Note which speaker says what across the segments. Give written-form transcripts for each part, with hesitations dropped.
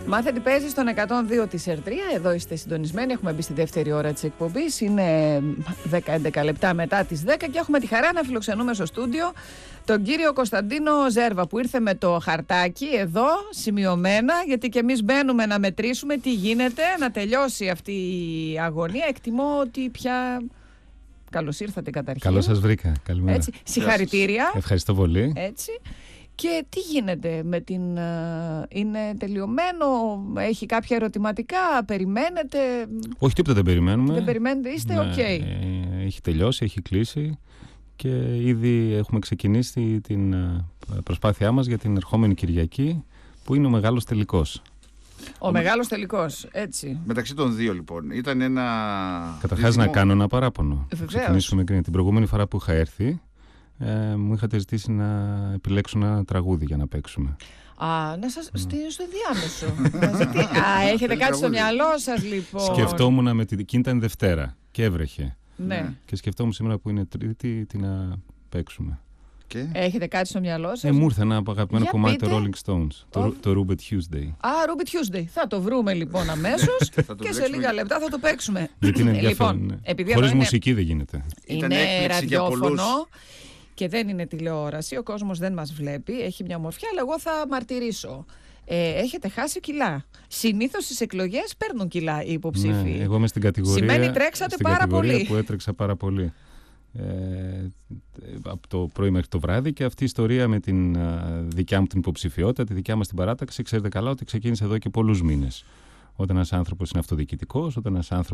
Speaker 1: Μάθε τι παίζει στον 102 της ΕΡΤ3. Εδώ είστε συντονισμένοι. Έχουμε μπει στη δεύτερη ώρα της εκπομπής. Είναι 10-11 λεπτά μετά τις 10 και έχουμε τη χαρά να φιλοξενούμε στο στούντιο τον κύριο Κωνσταντίνο Ζέρβα, που ήρθε με το χαρτάκι εδώ σημειωμένα, γιατί και εμείς μπαίνουμε να μετρήσουμε τι γίνεται, να τελειώσει αυτή η αγωνία. Εκτιμώ ότι πια... Καλώς ήρθατε καταρχήν.
Speaker 2: Καλώς σας βρήκα. Καλημέρα.
Speaker 1: Έτσι. Συγχαρητήρια.
Speaker 2: Ευχαριστώ πολύ.
Speaker 1: Έτσι. Και τι γίνεται με την... είναι τελειωμένο, έχει κάποια ερωτηματικά, περιμένετε?
Speaker 2: Όχι, τίποτα δεν περιμένουμε.
Speaker 1: Δεν περιμένετε, είστε οκ.
Speaker 2: Έχει τελειώσει, έχει κλείσει και ήδη έχουμε ξεκινήσει την προσπάθειά μας για την ερχόμενη Κυριακή, που είναι ο μεγάλος τελικός.
Speaker 1: Ο μεγάλος τελικός, έτσι.
Speaker 3: Μεταξύ των δύο, λοιπόν, ήταν ένα...
Speaker 2: Καταρχάς να κάνω ένα παράπονο.
Speaker 1: Βεβαίως.
Speaker 2: Την προηγούμενη φορά που είχα έρθει, μου είχατε ζητήσει να επιλέξω ένα τραγούδι για να παίξουμε.
Speaker 1: Να σας στείλω στο διάμεσο. Έχετε κάτι στο μυαλό σας, λοιπόν.
Speaker 2: Σκεφτόμουν με την... Εκείνη ήταν Δευτέρα και έβρεχε.
Speaker 1: Ναι.
Speaker 2: Και σκεφτόμουν σήμερα που είναι Τρίτη τι να παίξουμε.
Speaker 3: Και...
Speaker 1: Έχετε κάτι στο μυαλό σας?
Speaker 2: Μου ήρθε ένα αγαπημένο
Speaker 1: Για
Speaker 2: κομμάτι,
Speaker 1: πείτε.
Speaker 2: το Rolling Stones, το Ruby Tuesday.
Speaker 1: Ruby Tuesday. Θα το βρούμε λοιπόν αμέσως και σε λίγα λεπτά θα το παίξουμε.
Speaker 2: Γιατί είναι
Speaker 1: Λοιπόν,
Speaker 2: ενδιαφέρον.
Speaker 1: επειδή
Speaker 2: Χωρίς
Speaker 1: εδώ
Speaker 2: μουσική δεν γίνεται.
Speaker 3: Ήταν
Speaker 1: είναι
Speaker 3: έκπληξη για πολλούς.
Speaker 1: ραδιόφωνο και δεν είναι τηλεόραση, ο κόσμος δεν μας βλέπει, έχει μια ομορφιά, αλλά εγώ θα μαρτυρήσω. Έχετε χάσει κιλά. Συνήθως στις εκλογές παίρνουν κιλά οι υποψήφοι.
Speaker 2: Ναι, εγώ είμαι στην κατηγορία,
Speaker 1: Σημαίνει τρέξατε πάρα πολύ.
Speaker 2: που έτρεξα πάρα πολύ. Από το πρωί μέχρι το βράδυ, και αυτή η ιστορία με την δικιά μου την υποψηφιότητα, τη δικιά μας την παράταξη, ξέρετε καλά ότι ξεκίνησε εδώ και πολλούς μήνες. Όταν ένας άνθρωπος είναι αυτοδιοικητικός, όταν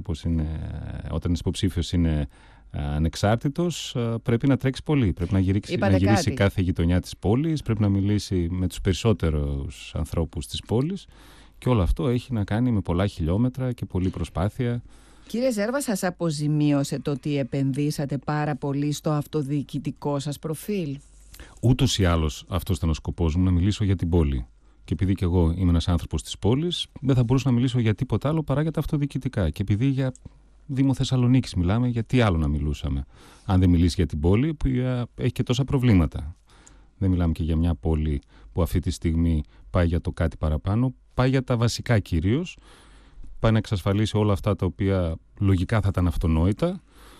Speaker 2: ένας υποψήφιος είναι ανεξάρτητος, πρέπει να τρέξει πολύ. Πρέπει να γυρίσει κάθε γειτονιά της πόλης, πρέπει να μιλήσει με τους περισσότερους ανθρώπους της πόλης, και όλο αυτό έχει να κάνει με πολλά χιλιόμετρα και πολλή προσπάθεια.
Speaker 1: Κύριε Ζέρβα, σας αποζημίωσε το ότι επενδύσατε πάρα πολύ στο αυτοδιοικητικό σας προφίλ?
Speaker 2: Ούτως ή άλλως αυτός ήταν ο σκοπός μου, να μιλήσω για την πόλη. Και επειδή και εγώ είμαι ένας άνθρωπος της πόλης, δεν θα μπορούσα να μιλήσω για τίποτα άλλο παρά για τα αυτοδιοικητικά. Και επειδή για Δήμο Θεσσαλονίκης μιλάμε, για τι άλλο να μιλούσαμε, αν δεν μιλήσει για την πόλη που έχει και τόσα προβλήματα. Δεν μιλάμε και για μια πόλη που αυτή τη στιγμή πάει για το κάτι παραπάνω, πάει για τα βασικά κυρίως. Πάει να εξασφαλίσει όλα αυτά τα οποία λογικά θα ήταν αυτονόητα,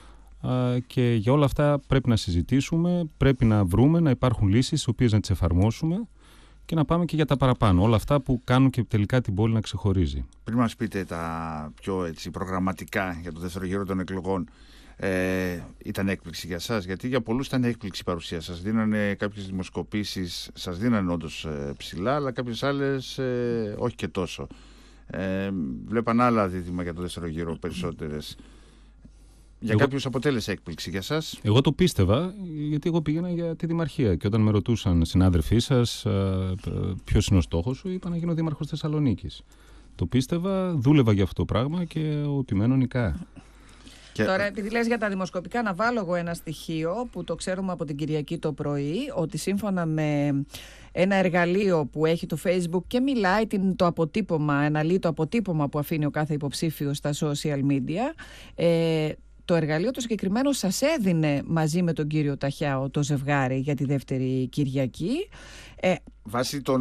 Speaker 2: και για όλα αυτά πρέπει να συζητήσουμε, πρέπει να βρούμε, να υπάρχουν λύσεις τις οποίες να τις εφαρμόσουμε και να πάμε και για τα παραπάνω. Όλα αυτά που κάνουν και τελικά την πόλη να ξεχωρίζει.
Speaker 3: Πριν μας πείτε τα πιο προγραμματικά για το δεύτερο γύρο των εκλογών, ήταν έκπληξη για σας? Γιατί για πολλούς ήταν έκπληξη η παρουσία σας. Δίνανε κάποιες δημοσκοπήσεις, σας δίνανε όντως ψηλά, αλλά κάποιες άλλες όχι και τόσο. Βλέπαν άλλα δίδυμα για το δεύτερο γύρο, περισσότερες. Για κάποιους αποτέλεσε έκπληξη, για σας?
Speaker 2: Εγώ το πίστευα, γιατί εγώ πήγαινα για τη δημαρχία, και όταν με ρωτούσαν συνάδελφοί σας ποιος είναι ο στόχος σου, είπα να γίνω δήμαρχος Θεσσαλονίκης. Το πίστευα, δούλευα για αυτό το πράγμα και ο επιμένω νικά.
Speaker 1: Τώρα, επειδή λες για τα δημοσκοπικά, να βάλω εγώ ένα στοιχείο που το ξέρουμε από την Κυριακή το πρωί, ότι σύμφωνα με ένα εργαλείο που έχει το Facebook και μιλάει το αποτύπωμα, αναλύει το αποτύπωμα που αφήνει ο κάθε υποψήφιος στα social media, το εργαλείο το συγκεκριμένο σας έδινε μαζί με τον κύριο Ταχιάο το ζευγάρι για τη δεύτερη Κυριακή.
Speaker 3: Βάσει
Speaker 1: του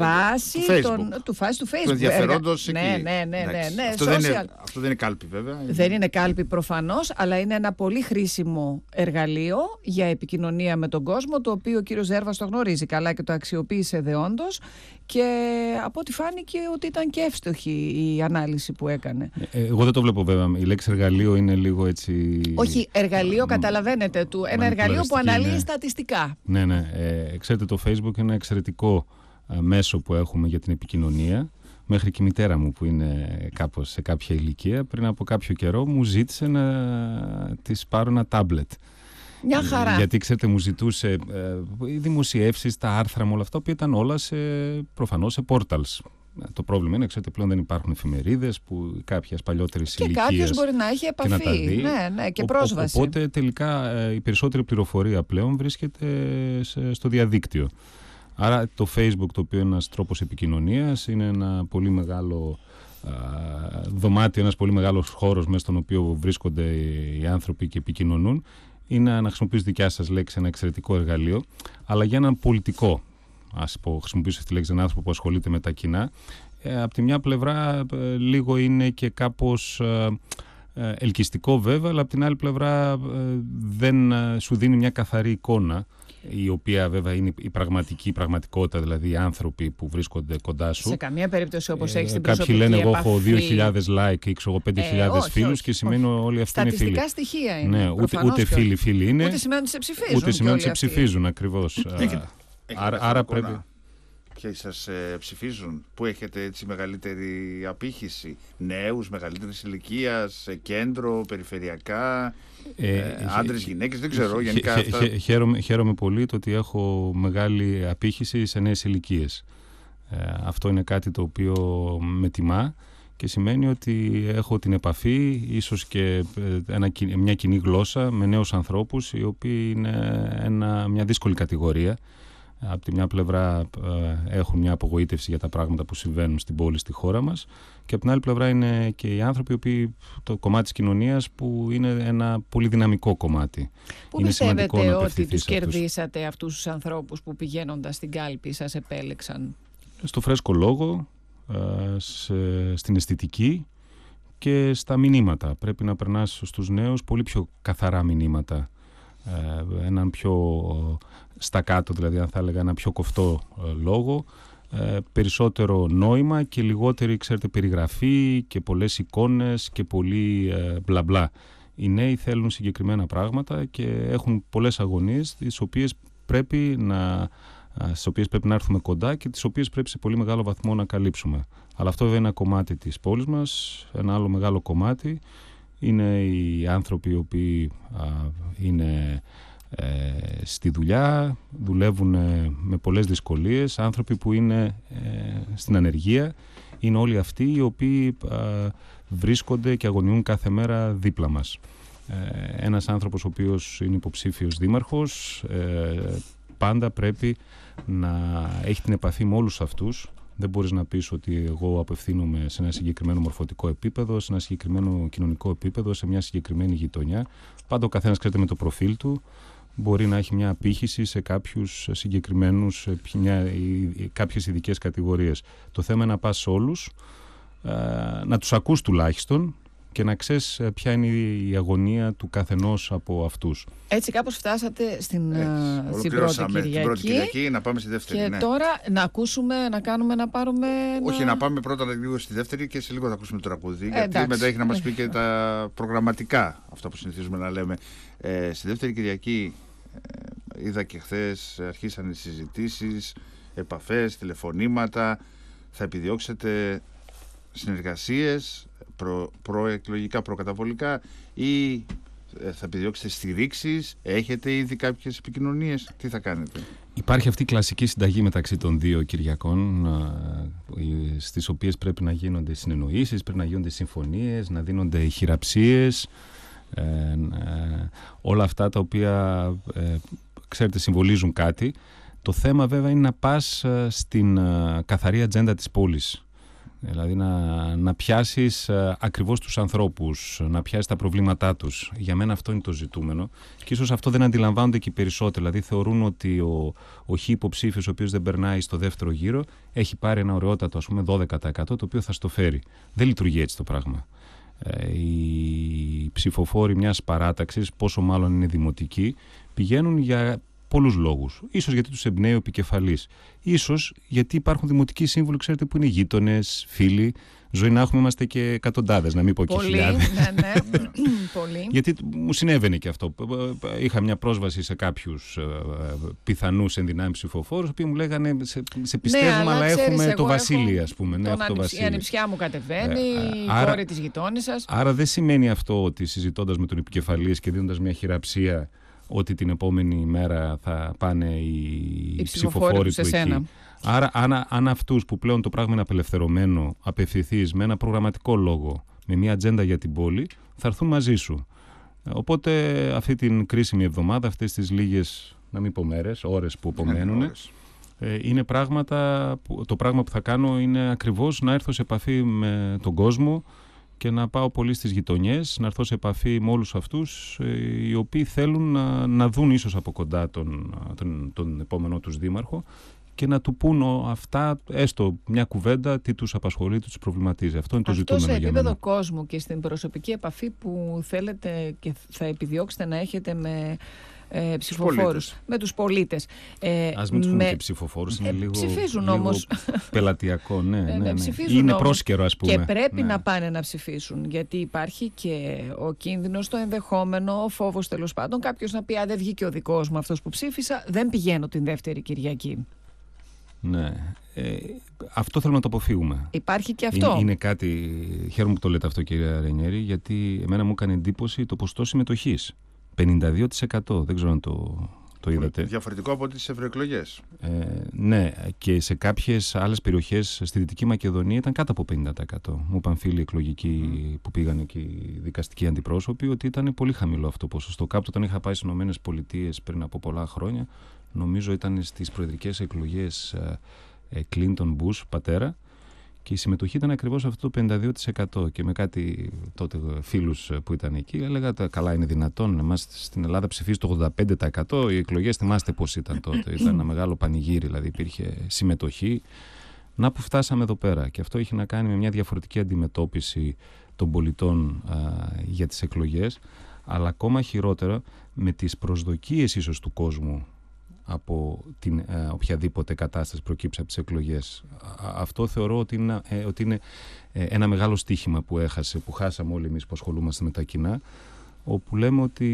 Speaker 1: Facebook.
Speaker 3: Του ενδιαφερόντος εκεί.
Speaker 1: Ναι.
Speaker 3: Αυτό δεν είναι κάλπη, βέβαια.
Speaker 1: Δεν είναι κάλπη προφανώς, αλλά είναι ένα πολύ χρήσιμο εργαλείο για επικοινωνία με τον κόσμο, το οποίο ο κύριος Ζέρβας το γνωρίζει καλά και το αξιοποίησε δεόντως, και από ό,τι φάνηκε ότι ήταν και εύστοχη η ανάλυση που έκανε.
Speaker 2: Εγώ δεν το βλέπω, βέβαια. Η λέξη εργαλείο είναι λίγο έτσι...
Speaker 1: Όχι, εργαλείο, καταλαβαίνετε, ένα εργαλείο που αναλύει στατιστικά.
Speaker 2: Ναι. Ξέρετε, το Facebook είναι ένα εξαιρετικό μέσο που έχουμε για την επικοινωνία. Μέχρι και η μητέρα μου, που είναι κάπως σε κάποια ηλικία, πριν από κάποιο καιρό μου ζήτησε να της πάρω ένα τάμπλετ.
Speaker 1: Μια χαρά.
Speaker 2: Γιατί, ξέρετε, μου ζητούσε οι δημοσιεύσεις, τα άρθρα μου, όλα αυτά που ήταν όλα προφανώς σε portals. Το πρόβλημα είναι, ξέρετε, πλέον δεν υπάρχουν εφημερίδες που κάποιες παλιότερες ηλικίες.
Speaker 1: Και κάποιος μπορεί να έχει επαφή
Speaker 2: και να τα δει.
Speaker 1: Ναι, και πρόσβαση.
Speaker 2: Οπότε τελικά η περισσότερη πληροφορία πλέον βρίσκεται στο διαδίκτυο. Άρα το Facebook, το οποίο είναι ένας τρόπος επικοινωνίας, είναι ένα πολύ μεγάλο δωμάτιο, ένας πολύ μεγάλος χώρος μέσα στον οποίο βρίσκονται οι άνθρωποι και επικοινωνούν. Είναι, να χρησιμοποιήσω δικιά σας λέξη, ένα εξαιρετικό εργαλείο, αλλά για έναν πολιτικό, ας πω, χρησιμοποιήσω αυτή τη λέξη, έναν άνθρωπο που ασχολείται με τα κοινά, από τη μια πλευρά λίγο είναι και κάπως ελκυστικό βέβαια, αλλά από την άλλη πλευρά δεν σου δίνει μια καθαρή εικόνα, η οποία βέβαια είναι η πραγματικότητα, δηλαδή οι άνθρωποι που βρίσκονται κοντά σου.
Speaker 1: Σε καμία περίπτωση όπως έχεις την προσωπική
Speaker 2: επαφή. Κάποιοι λένε
Speaker 1: επαφή.
Speaker 2: εγώ έχω 2.000 like ή 5.000 φίλους και σημαίνει όλοι αυτοί είναι φίλοι.
Speaker 1: Στατιστικά στοιχεία είναι.
Speaker 2: Ναι, ούτε φίλοι είναι.
Speaker 1: Ούτε σημαίνει ότι σε ψηφίζουν.
Speaker 2: Ούτε σημαίνει ότι σε ψηφίζουν ακριβώς. Άρα πρέπει.
Speaker 3: Και σας ψηφίζουν, που έχετε έτσι μεγαλύτερη απήχηση, νέους, μεγαλύτερης ηλικίας, κέντρο, περιφερειακά, άντρες, γυναίκες, δεν ξέρω γενικά αυτά.
Speaker 2: Χαίρομαι πολύ το ότι έχω μεγάλη απήχηση σε νέες ηλικίες. Αυτό είναι κάτι το οποίο με τιμά και σημαίνει ότι έχω την επαφή, ίσως και μια κοινή γλώσσα με νέους ανθρώπους, οι οποίοι είναι μια δύσκολη κατηγορία. Από τη μια πλευρά έχουν μια απογοήτευση για τα πράγματα που συμβαίνουν στην πόλη, στη χώρα μας, και από την άλλη πλευρά είναι και οι άνθρωποι, το κομμάτι της κοινωνίας που είναι ένα πολύ δυναμικό κομμάτι.
Speaker 1: Πού πιστεύετε ότι τους κερδίσατε αυτούς τους ανθρώπους που πηγαίνοντας στην κάλπη σας επέλεξαν?
Speaker 2: Στο φρέσκο λόγο, στην αισθητική και στα μηνύματα. Πρέπει να περνάς στους νέους πολύ πιο καθαρά μηνύματα. Έναν πιο στα κάτω, δηλαδή αν θα έλεγα ένα πιο κοφτό λόγο, περισσότερο νόημα και λιγότερη, ξέρετε, περιγραφή και πολλές εικόνες και πολύ μπλα μπλα. Οι νέοι θέλουν συγκεκριμένα πράγματα και έχουν πολλές αγωνίες στις οποίες πρέπει να έρθουμε κοντά και τις οποίες πρέπει σε πολύ μεγάλο βαθμό να καλύψουμε. Αλλά αυτό βέβαια είναι ένα κομμάτι της πόλης μας. Ένα άλλο μεγάλο κομμάτι είναι οι άνθρωποι οι οποίοι είναι στη δουλειά, δουλεύουν με πολλές δυσκολίες, άνθρωποι που είναι στην ανεργία, είναι όλοι αυτοί οι οποίοι βρίσκονται και αγωνιούν κάθε μέρα δίπλα μας. Ένας άνθρωπος ο οποίος είναι υποψήφιος δήμαρχος πάντα πρέπει να έχει την επαφή με όλους αυτούς. Δεν μπορείς να πεις ότι εγώ απευθύνομαι σε ένα συγκεκριμένο μορφωτικό επίπεδο, σε ένα συγκεκριμένο κοινωνικό επίπεδο, σε μια συγκεκριμένη γειτονιά. Πάντα ο καθένας, ξέρετε, με το προφίλ του μπορεί να έχει μια απήχηση σε κάποιους συγκεκριμένους, κάποιες ειδικές κατηγορίες. Το θέμα είναι να πας σε όλους, να τους ακούς τουλάχιστον και να ξέρεις ποια είναι η αγωνία του καθενός από αυτούς.
Speaker 1: Έτσι κάπως φτάσατε στην πρώτη Κυριακή,
Speaker 3: να πάμε στη δεύτερη.
Speaker 1: Και τώρα να ακούσουμε, να κάνουμε, να πάρουμε...
Speaker 3: Όχι, να πάμε πρώτα λίγο στη δεύτερη και σε λίγο θα ακούσουμε το τραγούδι, γιατί μετά έχει να μας πει και τα προγραμματικά, αυτά που συνηθίζουμε να λέμε. Στη δεύτερη Κυριακή είδα και χθες αρχίσαν οι συζητήσεις, επαφές, τηλεφωνήματα. Θα επιδιώξετε συνεργασίες προεκλογικά, προκαταβολικά, ή θα επιδιώξετε στηρίξεις? Έχετε ήδη κάποιες επικοινωνίες? Τι θα κάνετε?
Speaker 2: Υπάρχει αυτή η κλασική συνταγή μεταξύ των δύο Κυριακών, στις οποίες πρέπει να γίνονται συνεννοήσεις, πρέπει να γίνονται συμφωνίες, να δίνονται χειραψίες, όλα αυτά τα οποία ξέρετε συμβολίζουν κάτι. Το θέμα βέβαια είναι να πας στην καθαρή ατζέντα της πόλης. Δηλαδή να πιάσεις ακριβώς τους ανθρώπους, να πιάσεις τα προβλήματά τους. Για μένα αυτό είναι το ζητούμενο και ίσως αυτό δεν αντιλαμβάνονται και οι περισσότεροι. Δηλαδή θεωρούν ότι ο χ υποψήφιος, ο οποίος δεν περνάει στο δεύτερο γύρο, έχει πάρει ένα ωραιότατο, ας πούμε 12%, το οποίο θα στο φέρει. Δεν λειτουργεί έτσι το πράγμα. Οι ψηφοφόροι μιας παράταξης, πόσο μάλλον είναι δημοτικοί, πηγαίνουν για πολλούς λόγους. Ίσως γιατί τους εμπνέει ο επικεφαλής. Ίσως γιατί υπάρχουν δημοτικοί σύμβουλοι, ξέρετε, που είναι γείτονες, φίλοι. Ζωή να έχουμε, είμαστε και εκατοντάδες, να μην πω και χιλιάδες.
Speaker 1: Ναι, πολύ.
Speaker 2: Γιατί μου συνέβαινε και αυτό. Είχα μια πρόσβαση σε κάποιους πιθανούς ενδυνάμει ψηφοφόρους, οποίοι μου λέγανε σε πιστεύουμε, αλλά έχουμε το Βασίλη, ας πούμε.
Speaker 1: Η ανιψιά μου κατεβαίνει, η κόρη της γειτόνισσας.
Speaker 2: Άρα δεν σημαίνει αυτό ότι συζητώντας με τον επικεφαλής και δίνοντας μια χειραψία, ότι την επόμενη μέρα θα πάνε οι ψηφοφόροι του εκεί. Άρα αν αυτούς που πλέον το πράγμα είναι απελευθερωμένο, απευθυνθείς με ένα προγραμματικό λόγο, με μια ατζέντα για την πόλη, θα έρθουν μαζί σου. Οπότε αυτή την κρίσιμη εβδομάδα, αυτές τις λίγες, να μην πω μέρες, ώρες που απομένουν, είναι το πράγμα που θα κάνω είναι ακριβώς να έρθω σε επαφή με τον κόσμο και να πάω πολύ στις γειτονιές, να έρθω σε επαφή με όλους αυτούς οι οποίοι θέλουν να δουν ίσως από κοντά τον επόμενό τους δήμαρχο και να του πούν αυτά, έστω μια κουβέντα, τι τους απασχολεί, τι τους προβληματίζει. Αυτό είναι το ζητούμενο για μένα.
Speaker 1: Αυτό σε επίπεδο κόσμου και στην προσωπική επαφή που θέλετε και θα επιδιώξετε να έχετε με ψηφοφόρους, με τους πολίτες.
Speaker 2: Ας μην τους πούμε και ψηφοφόρους, είναι λίγο,
Speaker 1: ψηφίζουν όμως.
Speaker 2: Πελατειακό, ναι.
Speaker 1: Ψηφίζουν
Speaker 2: είναι
Speaker 1: όμως,
Speaker 2: πρόσκαιρο, ας πούμε.
Speaker 1: Και πρέπει να πάνε να ψηφίσουν, γιατί υπάρχει και ο κίνδυνος, το ενδεχόμενο, ο φόβος τέλος πάντων, κάποιος να πει δεν βγήκε ο δικός μου αυτός που ψήφισα, δεν πηγαίνω την δεύτερη Κυριακή.
Speaker 2: Ναι. Αυτό θέλουμε να το αποφύγουμε.
Speaker 1: Υπάρχει και αυτό.
Speaker 2: Είναι κάτι. Χαίρομαι που το λέτε αυτό, κύριε Ρενιέρη, γιατί εμένα μου έκανε εντύπωση το ποσοστό συμμετοχής. 52%. Δεν ξέρω αν το είδατε.
Speaker 3: Διαφορετικό από τις ευρωεκλογές.
Speaker 2: Ναι, και σε κάποιες άλλες περιοχές στη Δυτική Μακεδονία ήταν κάτω από 50%. Μου είπαν φίλοι εκλογικοί που πήγαν εκεί, δικαστικοί αντιπρόσωποι, ότι ήταν πολύ χαμηλό αυτό το ποσοστό. Κάποτε όταν είχα πάει στις ΗΠΑ πριν από πολλά χρόνια, νομίζω ήταν στις προεδρικές εκλογές Κλίντον Μπους πατέρα, και η συμμετοχή ήταν ακριβώς αυτό το 52%. Και με κάτι τότε φίλους που ήταν εκεί έλεγα καλά είναι δυνατόν, εμάς στην Ελλάδα ψηφίζει το 85%, οι εκλογές θυμάστε πώς ήταν τότε, ήταν ένα μεγάλο πανηγύρι, δηλαδή υπήρχε συμμετοχή. Να που φτάσαμε εδώ πέρα, και αυτό έχει να κάνει με μια διαφορετική αντιμετώπιση των πολιτών για τις εκλογές, αλλά ακόμα χειρότερα με τις προσδοκίες ίσως του κόσμου από την οποιαδήποτε κατάσταση προκύψει από τις εκλογές. Αυτό θεωρώ ότι είναι ένα μεγάλο στοίχημα που χάσαμε όλοι εμείς που ασχολούμαστε με τα κοινά, όπου λέμε ότι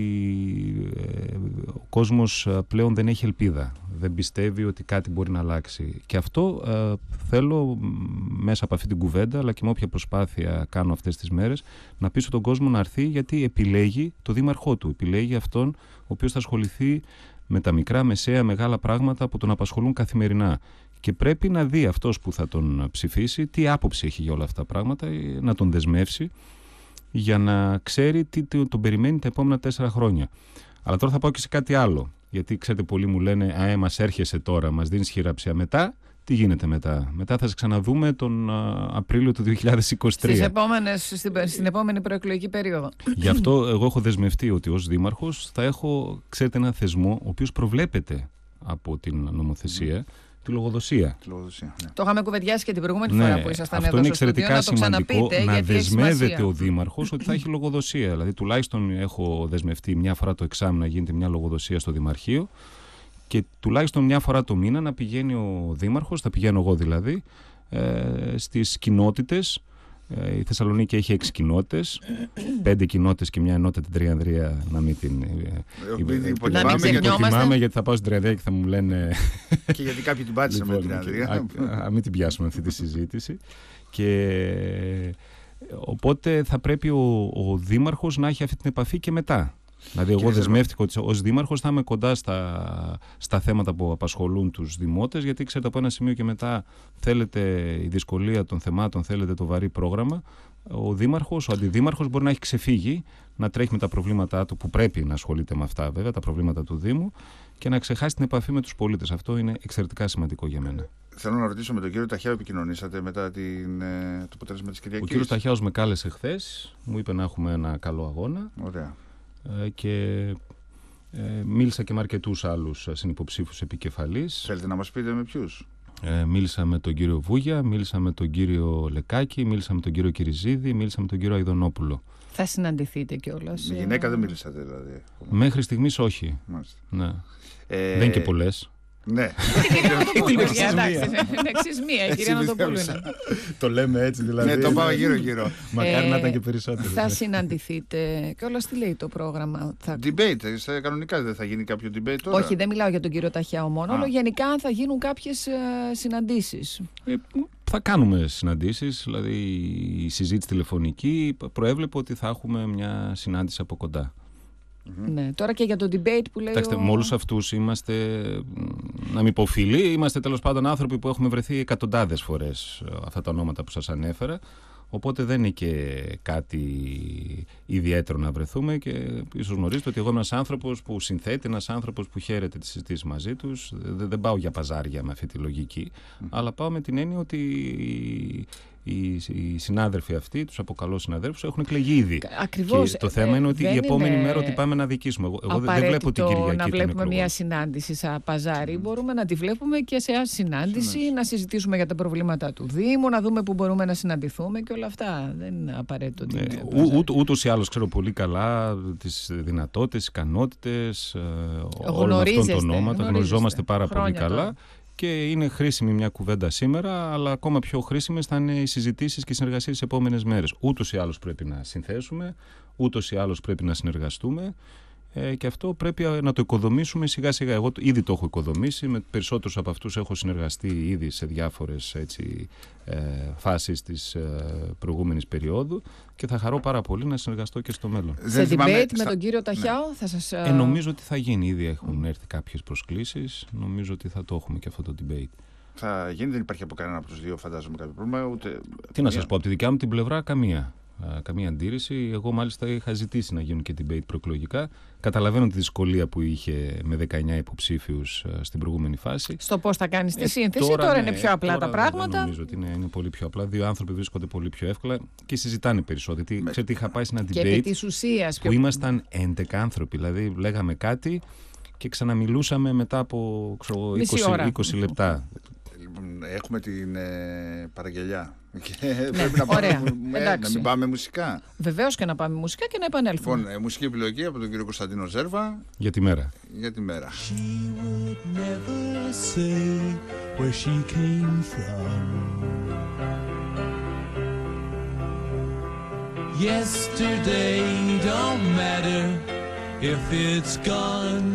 Speaker 2: ο κόσμος πλέον δεν έχει ελπίδα, δεν πιστεύει ότι κάτι μπορεί να αλλάξει. Και αυτό θέλω μέσα από αυτή την κουβέντα, αλλά και με όποια προσπάθεια κάνω αυτές τις μέρες, να πείσω τον κόσμο να έρθει, γιατί επιλέγει το δήμαρχό του, επιλέγει αυτόν ο οποίος θα ασχοληθεί με τα μικρά, μεσαία, μεγάλα πράγματα που τον απασχολούν καθημερινά. Και πρέπει να δει αυτός που θα τον ψηφίσει τι άποψη έχει για όλα αυτά τα πράγματα, να τον δεσμεύσει για να ξέρει τι τον περιμένει τα επόμενα 4 χρόνια. Αλλά τώρα θα πάω και σε κάτι άλλο. Γιατί ξέρετε, πολλοί μου λένε μας έρχεσαι τώρα, μας δίνεις χειραψία. Μετά, τι γίνεται μετά? Μετά θα σε ξαναδούμε τον Απρίλιο του 2023.
Speaker 1: Στην επόμενη προεκλογική περίοδο.
Speaker 2: Γι' αυτό εγώ έχω δεσμευτεί ότι ως δήμαρχος θα έχω, ξέρετε, ένα θεσμό ο οποίος προβλέπεται από την νομοθεσία, τη λογοδοσία.
Speaker 3: Ναι.
Speaker 1: Το είχαμε κουβεντιάσει και την προηγούμενη φορά που ήσασταν
Speaker 2: εδώ στο στούντιο,
Speaker 1: να το ξαναπείτε,
Speaker 2: να δεσμεύεται ο δήμαρχος ότι θα έχει λογοδοσία. Δηλαδή τουλάχιστον έχω δεσμευτεί μια φορά το εξάμηνο να γίνεται μια λογοδοσία στο Δημαρχείο, και τουλάχιστον μια φορά το μήνα να πηγαίνει ο δήμαρχος, θα πηγαίνω εγώ δηλαδή, στις κοινότητες. Η Θεσσαλονίκη έχει 6 κοινότητες, 5 κοινότητες και μια ενότητα την Τριανδρία, να μην την υποτιμάμε, γιατί θα πάω στην Τριανδρία και θα μου λένε...
Speaker 3: Και γιατί κάποιοι την πάτησαν με την Τριανδρία.
Speaker 2: Μην την πιάσουμε αυτή τη συζήτηση. Και οπότε θα πρέπει ο δήμαρχος να έχει αυτή την επαφή και μετά. Δηλαδή εγώ δεσμεύτηκα ότι ως δήμαρχος θα είμαι κοντά στα θέματα που απασχολούν τους δημότες, γιατί ξέρετε από ένα σημείο και μετά θέλετε η δυσκολία των θεμάτων, θέλετε το βαρύ πρόγραμμα. Ο δήμαρχος, ο αντιδήμαρχος μπορεί να έχει ξεφύγει, να τρέχει με τα προβλήματά του, που πρέπει να ασχολείται με αυτά βέβαια, τα προβλήματα του Δήμου, και να ξεχάσει την επαφή με τους πολίτες. Αυτό είναι εξαιρετικά σημαντικό για μένα.
Speaker 3: Θέλω να ρωτήσω, με τον κύριο Ταχιάου επικοινωνήσατε μετά το αποτέλεσμα της Κυριακής?
Speaker 2: Ο κύριος Ταχιάους με κάλεσε χθες, μου είπε να έχουμε ένα καλό αγώνα.
Speaker 3: Ωραία.
Speaker 2: Και μίλησα και με αρκετούς άλλους συνυποψήφους επικεφαλής.
Speaker 3: Θέλετε να μας πείτε με ποιους?
Speaker 2: Μίλησα με τον κύριο Βούγια, μίλησα με τον κύριο Λεκάκη, μίλησα με τον κύριο Κυριζίδη, μίλησα με τον κύριο Αηδονόπουλο.
Speaker 1: Θα συναντηθείτε κιόλας?
Speaker 3: Με γυναίκα δεν μίλησατε δηλαδή?
Speaker 2: Μέχρι στιγμής όχι. Ναι. Δεν είναι και πολλές.
Speaker 3: Ναι.
Speaker 1: Είναι εξισμία, η κυρία Νοτοπούλου είναι.
Speaker 2: Το λέμε έτσι δηλαδή.
Speaker 3: Ναι, το πάω γύρω-γύρω.
Speaker 2: Μακάρι να ήταν και περισσότερο.
Speaker 1: Θα συναντηθείτε και όλα, τι λέει το πρόγραμμα?
Speaker 3: Debate, κανονικά δεν θα γίνει κάποιο debate τώρα?
Speaker 1: Όχι, δεν μιλάω για τον κύριο Ταχιάου μόνο, αλλά γενικά θα γίνουν κάποιες συναντήσεις.
Speaker 2: Θα κάνουμε συναντήσεις, δηλαδή η συζήτηση τηλεφωνική προέβλεπε ότι θα έχουμε μια συνάντηση από κοντά.
Speaker 1: Ναι, τώρα και για το debate που λέει.
Speaker 2: Κοιτάξτε, με όλους αυτούς είμαστε, να μην πω φίλοι, είμαστε τέλος πάντων άνθρωποι που έχουμε βρεθεί εκατοντάδες φορές αυτά τα ονόματα που σας ανέφερα. Οπότε δεν είναι και κάτι ιδιαίτερο να βρεθούμε, και ίσως γνωρίζετε ότι εγώ είμαι ένας άνθρωπος που συνθέτει, ένας άνθρωπος που χαίρεται τις συζητήσεις μαζί τους. Δεν πάω για παζάρια με αυτή τη λογική, αλλά πάω με την έννοια ότι οι συνάδελφοι αυτοί, τους αποκαλώ συναδέλφους, έχουν εκλεγεί ήδη.
Speaker 1: Ακριβώς.
Speaker 2: Και το θέμα είναι ότι η επόμενη μέρα ότι πάμε να δικήσουμε. Εγώ δεν βλέπω την Κυριακή.
Speaker 1: Να βλέπουμε μια συνάντηση σαν παζάρι. Μπορούμε να τη βλέπουμε και σε συνάντηση, να συζητήσουμε για τα προβλήματα του Δήμου, να δούμε πού μπορούμε να συναντηθούμε και όλα αυτά. Δεν είναι απαραίτητο.
Speaker 2: Ούτως ή άλλως ξέρω πολύ καλά τις δυνατότητες, ικανότητες, όλων αυτών των ονόματων. Γνωριζόμαστε πάρα πολύ καλά. Και είναι χρήσιμη μια κουβέντα σήμερα, αλλά ακόμα πιο χρήσιμες θα είναι οι συζητήσεις και οι συνεργασίες τις επόμενες μέρες. Ούτως ή άλλως πρέπει να συνθέσουμε, ούτως ή άλλως πρέπει να συνεργαστούμε και αυτό πρέπει να το οικοδομήσουμε σιγά σιγά. Εγώ ήδη το έχω οικοδομήσει, με περισσότερους από αυτούς έχω συνεργαστεί ήδη σε διάφορες φάσεις της προηγούμενης περίοδου και θα χαρώ πάρα πολύ να συνεργαστώ και στο μέλλον.
Speaker 1: Σε debate με τον κύριο Ταχιάο θα σας...
Speaker 2: Νομίζω ότι θα γίνει, ήδη έχουν έρθει κάποιες προσκλήσεις, νομίζω ότι θα το έχουμε και αυτό το debate.
Speaker 3: Θα γίνει, δεν υπάρχει από κανένα από τους δύο, φαντάζομαι, κάποιο πρόβλημα. Ούτε...
Speaker 2: Τι να σας πω, από τη δικιά μου την πλευρά καμία αντίρρηση. Εγώ μάλιστα είχα ζητήσει να γίνουν και debate προεκλογικά. Καταλαβαίνω τη δυσκολία που είχε με 19 υποψήφιους στην προηγούμενη φάση.
Speaker 1: Στο πώς θα κάνεις τη σύνθεση, τώρα είναι πιο απλά τα πράγματα.
Speaker 2: Νομίζω ότι είναι πολύ πιο απλά. Δύο άνθρωποι βρίσκονται πολύ πιο εύκολα και συζητάνε περισσότερο. Ξέρετε, είχα πάει σε ένα debate που ήμασταν 11 άνθρωποι. Δηλαδή, λέγαμε κάτι και ξαναμιλούσαμε μετά από 20 λεπτά.
Speaker 3: Έχουμε την παραγγελιά.
Speaker 1: Πρέπει
Speaker 3: να μην πάμε μουσικά.
Speaker 1: Βεβαίως και να πάμε μουσικά και να επανέλθουμε.
Speaker 3: Λοιπόν, μουσική επιλογή από τον κύριο Κωνσταντίνο Ζέρβα.
Speaker 2: Για τη μέρα.
Speaker 3: Για τη μέρα.
Speaker 4: She would never say where she came from. Yesterday don't matter if it's gone.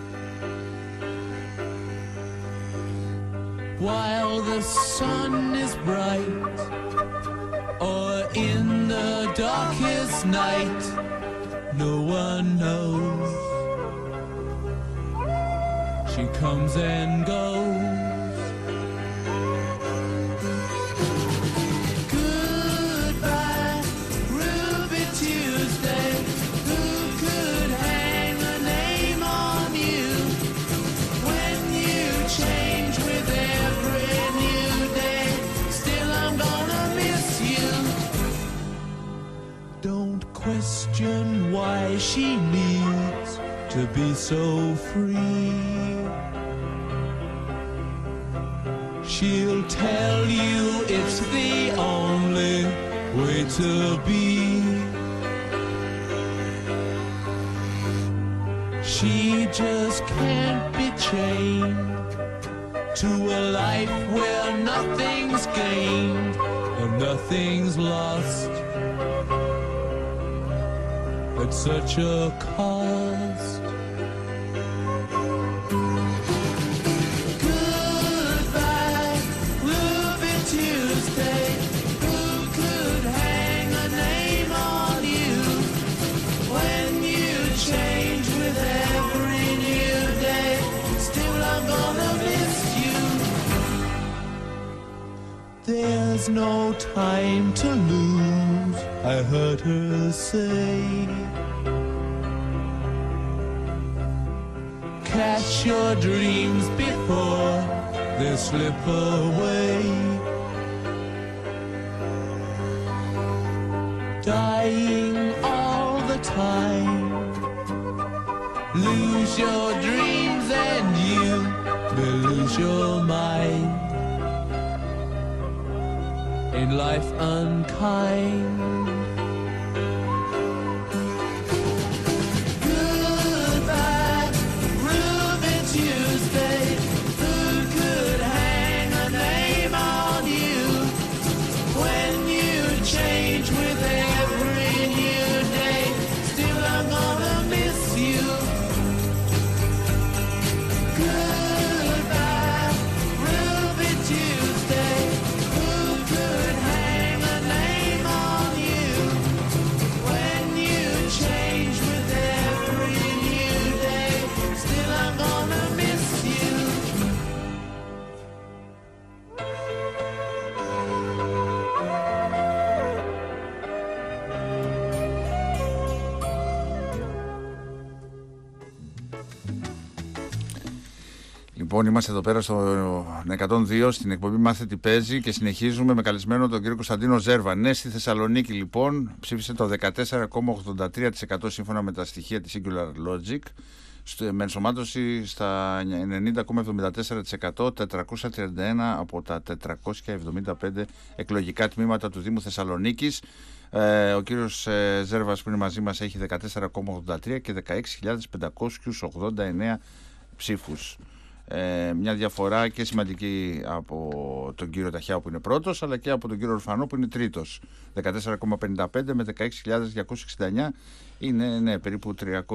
Speaker 4: While the sun is bright, or in the darkest night, no one knows. She comes and goes. Goodbye, Ruby Tuesday. Who could hang a name on you when you change with every new day? Still I'm gonna miss you. Don't question why she needs to be so free. She'll tell you it's the only way to be. She just can't be chained to a life where nothing's gained and nothing's lost at such a cost. Goodbye, Ruby Tuesday. Who could hang a name on you when you change with every new day? Still I'm gonna miss you. There's no time to lose, I heard her say. Catch your dreams before they slip away. Dying all the time. Lose your dreams and you will lose your mind. In life unkind. Goodbye, Ruby Tuesday. Who could hang a name on you when you change with every new day? Still I'm gonna miss you. Goodbye, Ruby Tuesday. Who could hang a name on you
Speaker 3: Λοιπόν, είμαστε εδώ πέρα στο 102 στην εκπομπή Μάθε τι παίζει και συνεχίζουμε με καλεσμένο τον κύριο Κωνσταντίνο Ζέρβα. Ναι, στη Θεσσαλονίκη λοιπόν ψήφισε το 14,83% σύμφωνα με τα στοιχεία της Singular Logic, με ενσωμάτωση στα 90,74%, 431 από τα 475 εκλογικά τμήματα του Δήμου Θεσσαλονίκης. Ο κύριος Ζέρβας που είναι μαζί μας έχει 14,83 και 16.589 ψήφους. Μια διαφορά και σημαντική από τον κύριο Ταχιάου που είναι πρώτος, αλλά και από τον κύριο Ορφανό που είναι τρίτος. 14,55 με 16.269 είναι περίπου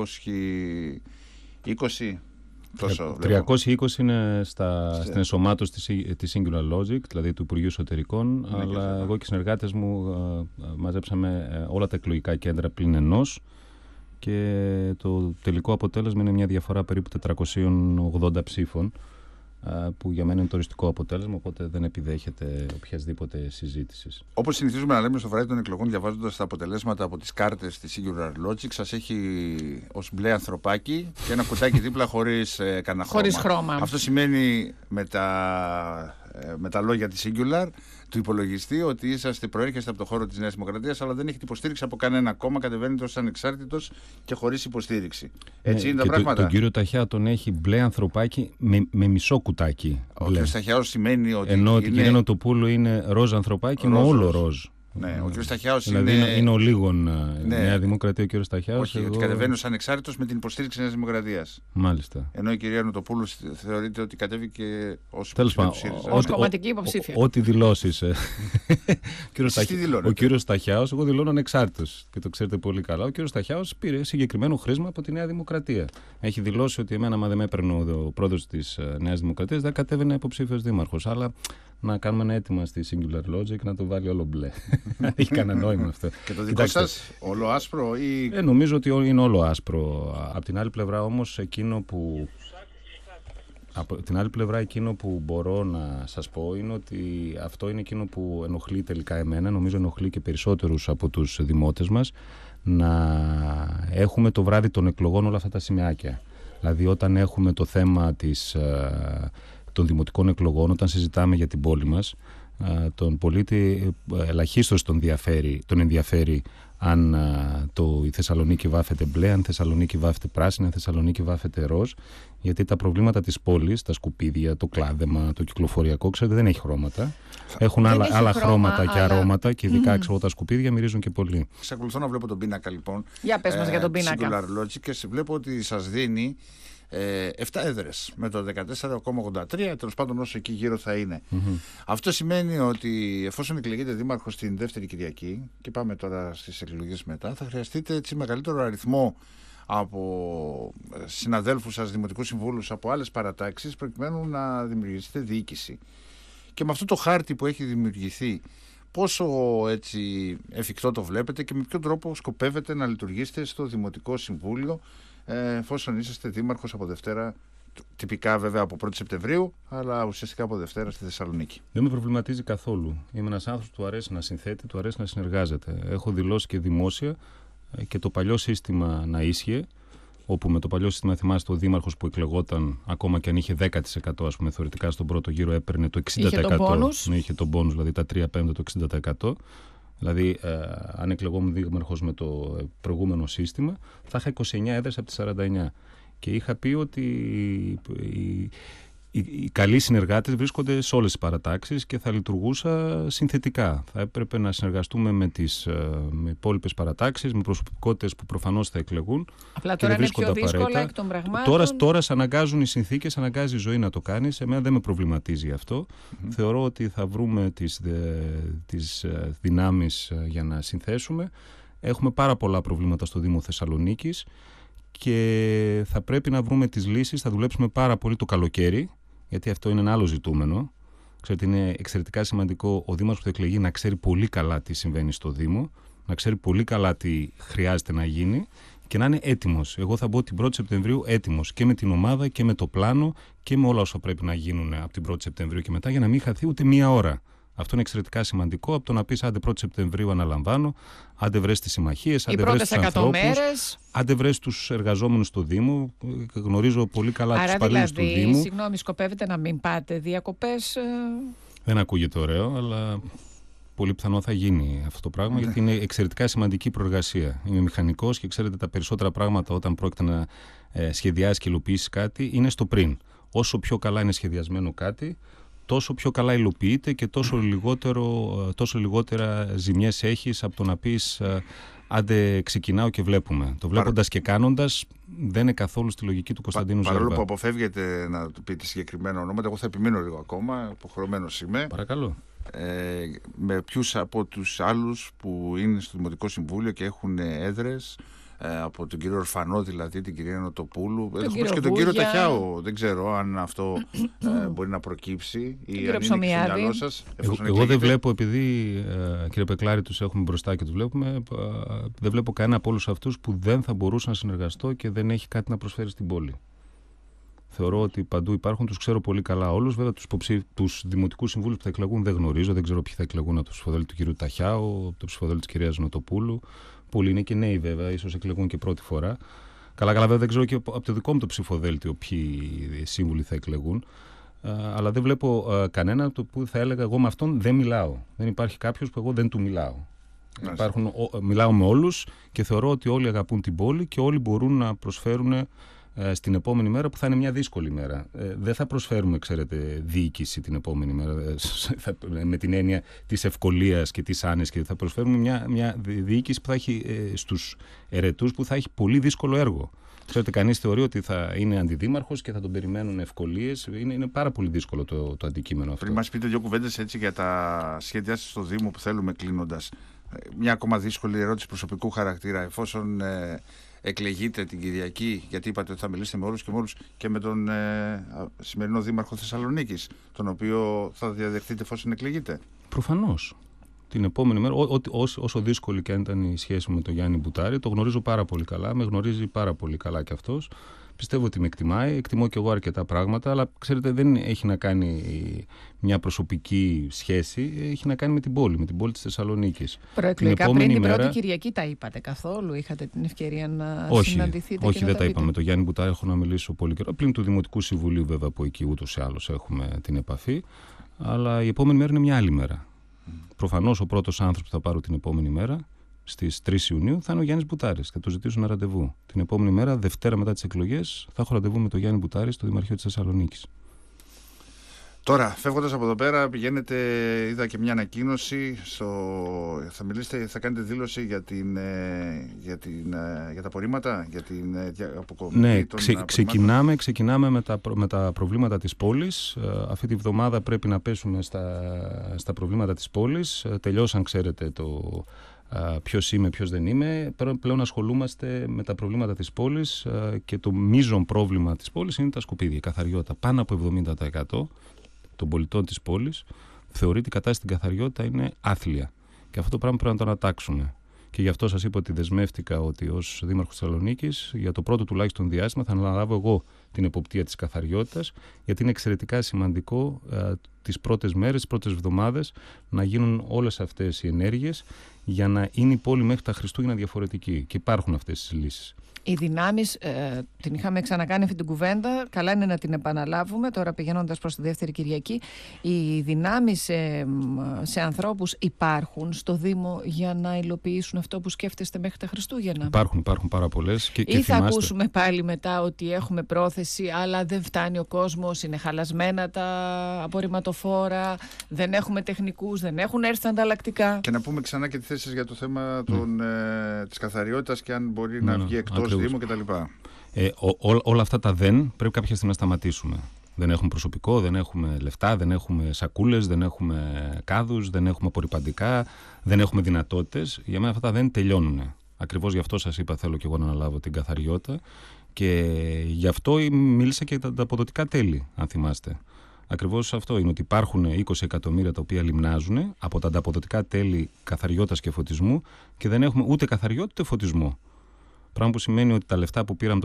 Speaker 3: 320.
Speaker 2: 320 είναι στην ενσωμάτωση της Singular Logic, δηλαδή του Υπουργείου Εσωτερικών, αλλά εγώ και οι συνεργάτες μου μαζέψαμε όλα τα εκλογικά κέντρα πλην ενός και το τελικό αποτέλεσμα είναι μια διαφορά περίπου 480 ψήφων, που για μένα είναι το οριστικό αποτέλεσμα, οπότε δεν επιδέχεται οποιασδήποτε συζήτηση.
Speaker 3: Όπως συνηθίζουμε να λέμε στο βράδυ των εκλογών, διαβάζοντας τα αποτελέσματα από τις κάρτες της Singular Logic, σας έχει ως μπλε ανθρωπάκι και ένα κουτάκι δίπλα χωρίς κανένα χρώμα.
Speaker 1: Χωρίς χρώμα.
Speaker 3: Αυτό σημαίνει με τα λόγια της Singular, του υπολογιστή, ότι προέρχεστε από το χώρο της Νέας Δημοκρατίας, αλλά δεν έχετε υποστήριξη από κανένα κόμμα, κατεβαίνετε ως ανεξάρτητος και χωρίς υποστήριξη. Έτσι είναι τα πράγματα.
Speaker 2: Τον κύριο Ταχιά τον έχει μπλε ανθρωπάκι με μισό κουτάκι.
Speaker 3: Ο κύριος Ταχιάος σημαίνει ότι.
Speaker 2: Ενώ την κυρία Νοτοπούλου είναι ροζ ανθρωπάκι με όλο ροζ.
Speaker 3: Ναι, ο κ. Ταχιάος
Speaker 2: δηλαδή είναι ο λίγον Νέα Δημοκρατία ο κ. Ταχιάος.
Speaker 3: Όχι, ότι κατεβαίνει ως ανεξάρτητος με την υποστήριξη της Νέας Δημοκρατίας.
Speaker 2: Μάλιστα.
Speaker 3: Ενώ η κυρία Νοτοπούλου θεωρείται ότι κατέβηκε ως
Speaker 1: κομματική υποψήφια.
Speaker 2: Ό,τι δηλώσεις. Ο κ. Ταχιάος, εγώ δηλώνω ανεξάρτητος και το ξέρετε πολύ καλά. Ο κ. Ταχιάος πήρε συγκεκριμένο χρήσμα από τη Νέα Δημοκρατία. Έχει δηλώσει ότι εμένα, άμα δεν με έπαιρνε ο πρόεδρος της Νέας Δημοκρατίας, δεν κατέβαινε υποψήφιος δήμαρχος. Αλλά να κάνουμε ένα αίτημα στη Singular Logic να το βάλει όλο μπλε. Έχει κανένα νόημα αυτό.
Speaker 3: Και το δικό σας όλο άσπρο ή.
Speaker 2: Νομίζω ότι είναι όλο άσπρο. Απ' την άλλη πλευρά όμως εκείνο που μπορώ να σας πω είναι ότι αυτό είναι εκείνο που ενοχλεί τελικά εμένα, νομίζω ενοχλεί και περισσότερους από τους δημότες μας, να έχουμε το βράδυ των εκλογών όλα αυτά τα σημειάκια. Δηλαδή όταν έχουμε το θέμα των δημοτικών εκλογών, όταν συζητάμε για την πόλη μας, τον πολίτη ελαχίστως τον ενδιαφέρει αν η Θεσσαλονίκη βάφεται μπλε, αν η Θεσσαλονίκη βάφεται πράσινη, αν η Θεσσαλονίκη βάφεται ροζ, γιατί τα προβλήματα της πόλης, τα σκουπίδια, το κλάδεμα, το κυκλοφοριακό, ξέρετε, δεν έχει χρώματα. Έχουν άλλα χρώματα και αρώματα και ειδικά τα σκουπίδια μυρίζουν και πολύ.
Speaker 3: Εξακολουθώ να βλέπω τον πίνακα λοιπόν.
Speaker 1: Για πες μας για τον πίνακα.
Speaker 3: Singular Logic, και βλέπω ότι σας δίνει 7 έδρες με το 14,83, τέλος πάντων όσο εκεί γύρω θα είναι. Αυτό σημαίνει ότι εφόσον εκλεγείτε δήμαρχος την δεύτερη Κυριακή, και πάμε τώρα στις εκλογές μετά, θα χρειαστείτε έτσι μεγαλύτερο αριθμό από συναδέλφους σας, δημοτικούς συμβούλους από άλλες παρατάξεις, προκειμένου να δημιουργήσετε διοίκηση. Και με αυτό το χάρτη που έχει δημιουργηθεί, πόσο έτσι εφικτό το βλέπετε και με ποιο τρόπο σκοπεύετε να λειτουργήσετε στο Δημοτικό Συμβούλιο, εφόσον είσαστε δήμαρχος από Δευτέρα, τυπικά βέβαια από 1η Σεπτεμβρίου, αλλά ουσιαστικά από Δευτέρα στη Θεσσαλονίκη?
Speaker 2: Δεν με προβληματίζει καθόλου. Είμαι ένας άνθρωπος που του αρέσει να συνθέτει, του αρέσει να συνεργάζεται. Έχω δηλώσει και δημόσια και το παλιό σύστημα να ίσχυε, όπου με το παλιό σύστημα, θυμάστε, ο δήμαρχος που εκλεγόταν, ακόμα και αν είχε 10%, ας πούμε, θεωρητικά στον πρώτο γύρο έπαιρνε το 60%. Είχε τον πόνους, δηλαδή τα 3/5, το 60%. Δηλαδή, αν εκλεγόμουν δήμαρχος με το προηγούμενο σύστημα, θα είχα 29 έδρες από τις 49. Και είχα πει ότι οι καλοί συνεργάτες βρίσκονται σε όλες τις παρατάξεις και θα λειτουργούσα συνθετικά. Θα έπρεπε να συνεργαστούμε με υπόλοιπες παρατάξεις, με προσωπικότητες που προφανώς θα εκλεγούν.
Speaker 1: Απλά τώρα είναι πιο δύσκολα εκ των πραγμάτων.
Speaker 2: Τώρα σε αναγκάζουν οι συνθήκες, αναγκάζει η ζωή να το κάνεις. Εμένα δεν με προβληματίζει αυτό. Θεωρώ ότι θα βρούμε τις δυνάμεις για να συνθέσουμε. Έχουμε πάρα πολλά προβλήματα στο Δήμο Θεσσαλονίκης και θα πρέπει να βρούμε τις λύσεις. Θα δουλέψουμε πάρα πολύ το καλοκαίρι, γιατί αυτό είναι ένα άλλο ζητούμενο. Ξέρετε, είναι εξαιρετικά σημαντικό ο Δήμαρχος που θα εκλεγεί να ξέρει πολύ καλά τι συμβαίνει στο Δήμο, να ξέρει πολύ καλά τι χρειάζεται να γίνει και να είναι έτοιμος. Εγώ θα μπω την 1η Σεπτεμβρίου έτοιμος και με την ομάδα και με το πλάνο και με όλα όσα πρέπει να γίνουν από την 1η Σεπτεμβρίου και μετά, για να μην χαθεί ούτε μία ώρα Αυτό είναι εξαιρετικά σημαντικό από το να πεις άντε 1η Σεπτεμβρίου αναλαμβάνω, άντε βρες τις συμμαχίες, άντε βρες τους ανθρώπους, άντε βρες τους εργαζόμενους του Δήμου. Γνωρίζω πολύ καλά τους υπαλλήλους του Δήμου.
Speaker 1: Συγγνώμη, σκοπεύετε να μην πάτε διακοπές?
Speaker 2: Δεν ακούγεται ωραίο, αλλά πολύ πιθανό θα γίνει αυτό το πράγμα, γιατί είναι εξαιρετικά σημαντική προεργασία. Είμαι μηχανικός και ξέρετε τα περισσότερα πράγματα όταν πρόκειται να σχεδιάσεις και υλοποιήσεις κάτι είναι στο πριν. Όσο πιο καλά είναι σχεδιασμένο κάτι, τόσο πιο καλά υλοποιείται και τόσο λιγότερα ζημιές έχεις από το να πεις άντε ξεκινάω και βλέπουμε. Το βλέποντας και κάνοντας δεν είναι καθόλου στη λογική του Κωνσταντίνου Ζέρβα.
Speaker 3: Παρόλο που αποφεύγετε να του πείτε συγκεκριμένα ονόματα, εγώ θα επιμείνω λίγο ακόμα, υποχρεωμένος είμαι.
Speaker 2: Παρακαλώ.
Speaker 3: Με ποιους από τους άλλους που είναι στο Δημοτικό Συμβούλιο και έχουν έδρες, από τον κύριο Ορφανό, δηλαδή την κυρία Νοτοπούλου, και τον κύριο Ταχιάου. Δεν ξέρω αν αυτό μπορεί να προκύψει ή αν είναι στο μυαλό σας.
Speaker 2: Εγώ δεν βλέπω, επειδή κύριε Πεκλάρη τους έχουμε μπροστά και τους βλέπουμε, δεν βλέπω κανένα από όλους αυτούς που δεν θα μπορούσα να συνεργαστώ και δεν έχει κάτι να προσφέρει στην πόλη. Θεωρώ ότι παντού υπάρχουν, τους ξέρω πολύ καλά όλους. Βέβαια, τους δημοτικούς συμβούλους που θα εκλεγούν δεν γνωρίζω. Δεν ξέρω ποιοι θα εκλεγούν από το ψηφοδέλτιο του κυρίου Ταχιάου, από το ψηφοδέλτιο της κυρίας Νοτοπούλου. Πολλοί είναι και νέοι, βέβαια, ίσως εκλεγούν και πρώτη φορά. Καλά, βέβαια, δεν ξέρω και από το δικό μου το ψηφοδέλτιο ποιοι σύμβουλοι θα εκλεγούν. Αλλά δεν βλέπω κανένα που θα έλεγα εγώ με αυτόν δεν μιλάω. Δεν υπάρχει κάποιος που εγώ δεν του μιλάω. Μιλάω με όλους και θεωρώ ότι όλοι αγαπούν την πόλη και όλοι μπορούν να προσφέρουν στην επόμενη μέρα που θα είναι μια δύσκολη μέρα. Δεν θα προσφέρουμε, ξέρετε, διοίκηση την επόμενη μέρα με την έννοια της ευκολίας και της άνεσης. Θα προσφέρουμε μια διοίκηση που θα έχει στους ερετούς που θα έχει πολύ δύσκολο έργο. Ξέρετε, κανείς θεωρεί ότι θα είναι αντιδήμαρχος και θα τον περιμένουν ευκολίες. Είναι πάρα πολύ δύσκολο το αντικείμενο αυτό.
Speaker 3: Πριν μας πείτε δύο κουβέντες έτσι για τα σχέδιά σας στο Δήμο που θέλουμε κλείνοντας. Μια ακόμα δύσκολη ερώτηση προσωπικού χαρακτήρα. Εφόσον εκλεγείτε την Κυριακή, γιατί είπατε ότι θα μιλήσετε με όλους και με όλους, και με τον σημερινό Δήμαρχο Θεσσαλονίκης, τον οποίο θα διαδεχτείτε εφόσον εκλεγείτε.
Speaker 2: Προφανώς. Την επόμενη μέρα, όσο δύσκολη και αν ήταν η σχέση μου με τον Γιάννη Μπουτάρη, το γνωρίζω πάρα πολύ καλά, με γνωρίζει πάρα πολύ καλά κι αυτός. Πιστεύω ότι με εκτιμάει, εκτιμώ κι εγώ αρκετά πράγματα, αλλά ξέρετε, δεν έχει να κάνει μια προσωπική σχέση, έχει να κάνει με την πόλη της Θεσσαλονίκης.
Speaker 1: Προεκλογικά πριν την πρώτη Κυριακή τα είπατε καθόλου, είχατε την ευκαιρία να συναντηθείτε?
Speaker 2: Όχι, δεν τα είπαμε. Με τον Γιάννη Μπουτάρη έχω να μιλήσω πολύ καιρό. Πλην του Δημοτικού Συμβουλίου, βέβαια, που εκεί ούτως ή άλλως έχουμε την επαφή. Αλλά η επόμενη μέρα είναι μια άλλη μέρα. Προφανώς ο πρώτος άνθρωπος που θα πάρω την επόμενη μέρα, στις 3 Ιουνίου, θα είναι ο Γιάννης Μπουτάρης. Θα του ζητήσω ένα ραντεβού. Την επόμενη μέρα, Δευτέρα μετά τις εκλογές, θα έχω ραντεβού με τον Γιάννη Μπουτάρη στο Δημαρχείο της Θεσσαλονίκης. Τώρα,
Speaker 3: φεύγοντας από εδώ πέρα, πηγαίνετε, είδα και μια ανακοίνωση. Θα κάνετε δήλωση για τα απορρίμματα, για την αποκομμή.
Speaker 2: Ναι, ξεκινάμε με τα προβλήματα της πόλης. Αυτή τη βδομάδα πρέπει να πέσουμε στα προβλήματα της πόλης. Τελειώσαν, ξέρετε, ποιος είμαι, ποιος δεν είμαι. Πλέον ασχολούμαστε με τα προβλήματα της πόλης και το μείζον πρόβλημα της πόλης είναι τα σκουπίδια, η καθαριότητα. Πάνω από 70% των πολιτών της πόλης θεωρεί ότι η κατάσταση στην καθαριότητα είναι άθλια. Και αυτό το πράγμα πρέπει να το ανατάξουμε. Και γι' αυτό σας είπα ότι δεσμεύτηκα ότι ως Δήμαρχος Θεσσαλονίκης για το πρώτο τουλάχιστον διάστημα θα αναλάβω εγώ την εποπτεία της καθαριότητας, γιατί είναι εξαιρετικά σημαντικό τις πρώτες μέρες, τις πρώτες εβδομάδες να γίνουν όλες αυτές οι ενέργειες για να είναι η πόλη μέχρι τα Χριστούγεννα διαφορετική. Και υπάρχουν αυτές τις λύσεις.
Speaker 1: Οι δυνάμεις, την είχαμε ξανακάνει αυτή την κουβέντα, καλά είναι να την επαναλάβουμε τώρα πηγαίνοντας προς τη δεύτερη Κυριακή. Οι δυνάμεις σε ανθρώπους υπάρχουν στο Δήμο για να υλοποιήσουν αυτό που σκέφτεστε μέχρι τα Χριστούγεννα?
Speaker 2: Υπάρχουν πάρα πολλές.
Speaker 1: Ή θα ακούσουμε πάλι μετά ότι έχουμε πρόθεση αλλά δεν φτάνει ο κόσμος, είναι χαλασμένα τα απορριμματοφόρα, δεν έχουμε τεχνικούς, δεν έχουν έρθει ανταλλακτικά?
Speaker 3: Και να πούμε ξανά και τη θέση σας για το θέμα της καθαριότητας και αν μπορεί να βγει εκτός Δήμου κτλ.
Speaker 2: Όλα αυτά τα δεν πρέπει κάποια στιγμή να σταματήσουμε. Δεν έχουμε προσωπικό, δεν έχουμε λεφτά, δεν έχουμε σακούλες, δεν έχουμε κάδους, δεν έχουμε απορρυπαντικά, δεν έχουμε δυνατότητες. Για μένα αυτά τα δεν τελειώνουν. Ακριβώς γι' αυτό σας είπα θέλω και εγώ να αναλάβω την καθαριότητα και γι' αυτό μίλησα και για τα αποδοτικά τέλη, αν θυμάστε. Ακριβώς αυτό είναι, ότι υπάρχουν 20 εκατομμύρια τα οποία λιμνάζουν από τα ανταποδοτικά τέλη καθαριότητας και φωτισμού και δεν έχουμε ούτε καθαριότητα ούτε φωτισμό. Πράγμα που σημαίνει ότι τα λεφτά που πήραμε το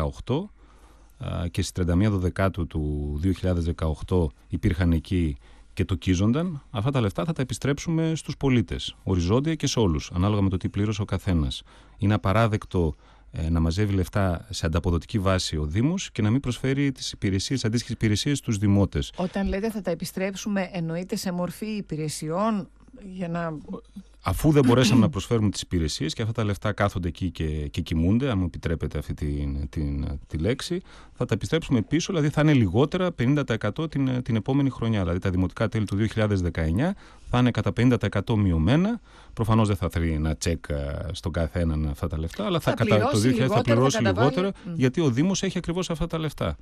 Speaker 2: 2018 και στις 31 Δεκάτου του 2018 υπήρχαν εκεί και τοκίζονταν, αυτά τα λεφτά θα τα επιστρέψουμε στους πολίτες, οριζόντια και σε όλους, ανάλογα με το τι πλήρωσε ο καθένας. Είναι απαράδεκτο να μαζεύει λεφτά σε ανταποδοτική βάση ο Δήμος και να μην προσφέρει τις αντίστοιχες υπηρεσίες στους δημότες.
Speaker 1: Όταν λέτε θα τα επιστρέψουμε, εννοείται σε μορφή υπηρεσιών για να...
Speaker 2: Αφού δεν μπορέσαμε να προσφέρουμε τις υπηρεσίες και αυτά τα λεφτά κάθονται εκεί και κοιμούνται, αν μου επιτρέπετε αυτή τη λέξη, θα τα επιστρέψουμε πίσω, δηλαδή θα είναι λιγότερα 50% την επόμενη χρονιά. Δηλαδή τα δημοτικά τέλη του 2019 θα είναι κατά 50% μειωμένα. Προφανώς δεν θα θέλει ένα τσεκ στον καθέναν αυτά τα λεφτά, αλλά το 2000 θα πληρώσει λιγότερα, γιατί ο Δήμος έχει ακριβώς αυτά τα λεφτά.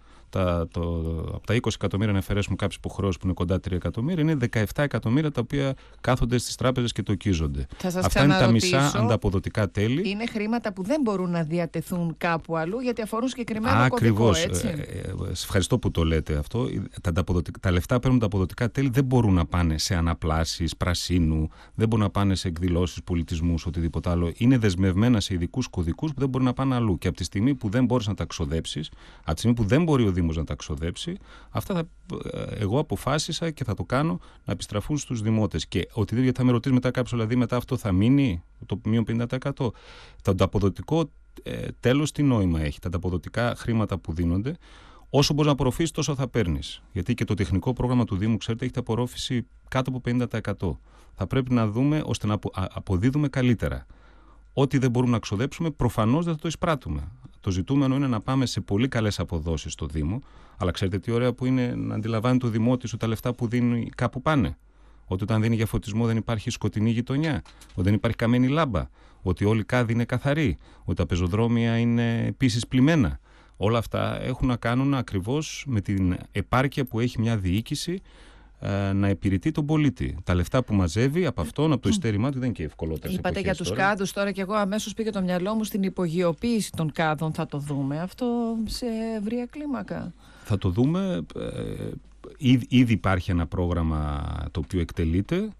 Speaker 2: Από τα 20 εκατομμύρια, να αφαιρέσουμε κάποιες υποχρεώσεις που είναι κοντά 3 εκατομμύρια, είναι 17 εκατομμύρια τα οποία κάθονται στις τράπεζες και τοκίζονται. Αυτά είναι τα μισά ανταποδοτικά τέλη.
Speaker 1: Είναι χρήματα που δεν μπορούν να διατεθούν κάπου αλλού, γιατί αφορούν συγκεκριμένο κωδικό, έτσι.
Speaker 2: Ευχαριστώ που το λέτε αυτό. Τα λεφτά που παίρνουν τα αποδοτικά τέλη δεν μπορούν να πάνε σε αναπλάσεις πρασίνου, δεν μπορούν να πάνε σε εκδηλώσεις, πολιτισμούς, οτιδήποτε άλλο. Είναι δεσμευμένα σε ειδικούς κωδικούς που δεν μπορούν να πάνε αλλού. Και από τη στιγμή που δεν μπορείς να τα ξοδέψεις, από τη στιγμή που δεν μπορεί ο Δήμος να τα ξοδέψει, αυτά εγώ αποφάσισα και θα το κάνω να επιστραφούν στους δημότες. Και οτιδήποτε, γιατί θα με ρωτήσει μετά κάποιος, δηλαδή μετά αυτό θα μείνει το μείον 50%. Το αποδοτικό τέλος τι νόημα έχει? Τα ανταποδοτικά χρήματα που δίνονται, όσο μπορείς να απορροφήσεις, τόσο θα παίρνεις. Γιατί και το τεχνικό πρόγραμμα του Δήμου, ξέρετε, έχει απορρόφηση κάτω από 50%. Θα πρέπει να δούμε ώστε να αποδίδουμε καλύτερα. Ό,τι δεν μπορούμε να ξοδέψουμε, προφανώς δεν θα το εισπράττουμε. Το ζητούμενο είναι να πάμε σε πολύ καλές αποδόσεις στο Δήμο, αλλά ξέρετε τι ωραία που είναι να αντιλαμβάνει το δημότης ότι τα λεφτά που δίνει κάπου πάνε. Ότι όταν δίνει για φωτισμό δεν υπάρχει σκοτεινή γειτονιά, ότι δεν υπάρχει καμένη λάμπα, ότι όλοι οι κάδοι είναι καθαροί, ότι τα πεζοδρόμια είναι επίσης πλημμένα. Όλα αυτά έχουν να κάνουν ακριβώς με την επάρκεια που έχει μια διοίκηση να υπηρετεί τον πολίτη. Τα λεφτά που μαζεύει από αυτόν, από το ειστέρημά του, δεν είναι και ευκολότερο.
Speaker 1: Είπατε για τους κάδους τώρα, και εγώ αμέσως πήγε το μυαλό μου στην υπογειοποίηση των κάδων. Θα το δούμε αυτό σε ευρεία κλίμακα?
Speaker 2: Θα το δούμε. Ήδη υπάρχει ένα πρόγραμμα το οποίο εκτελείται.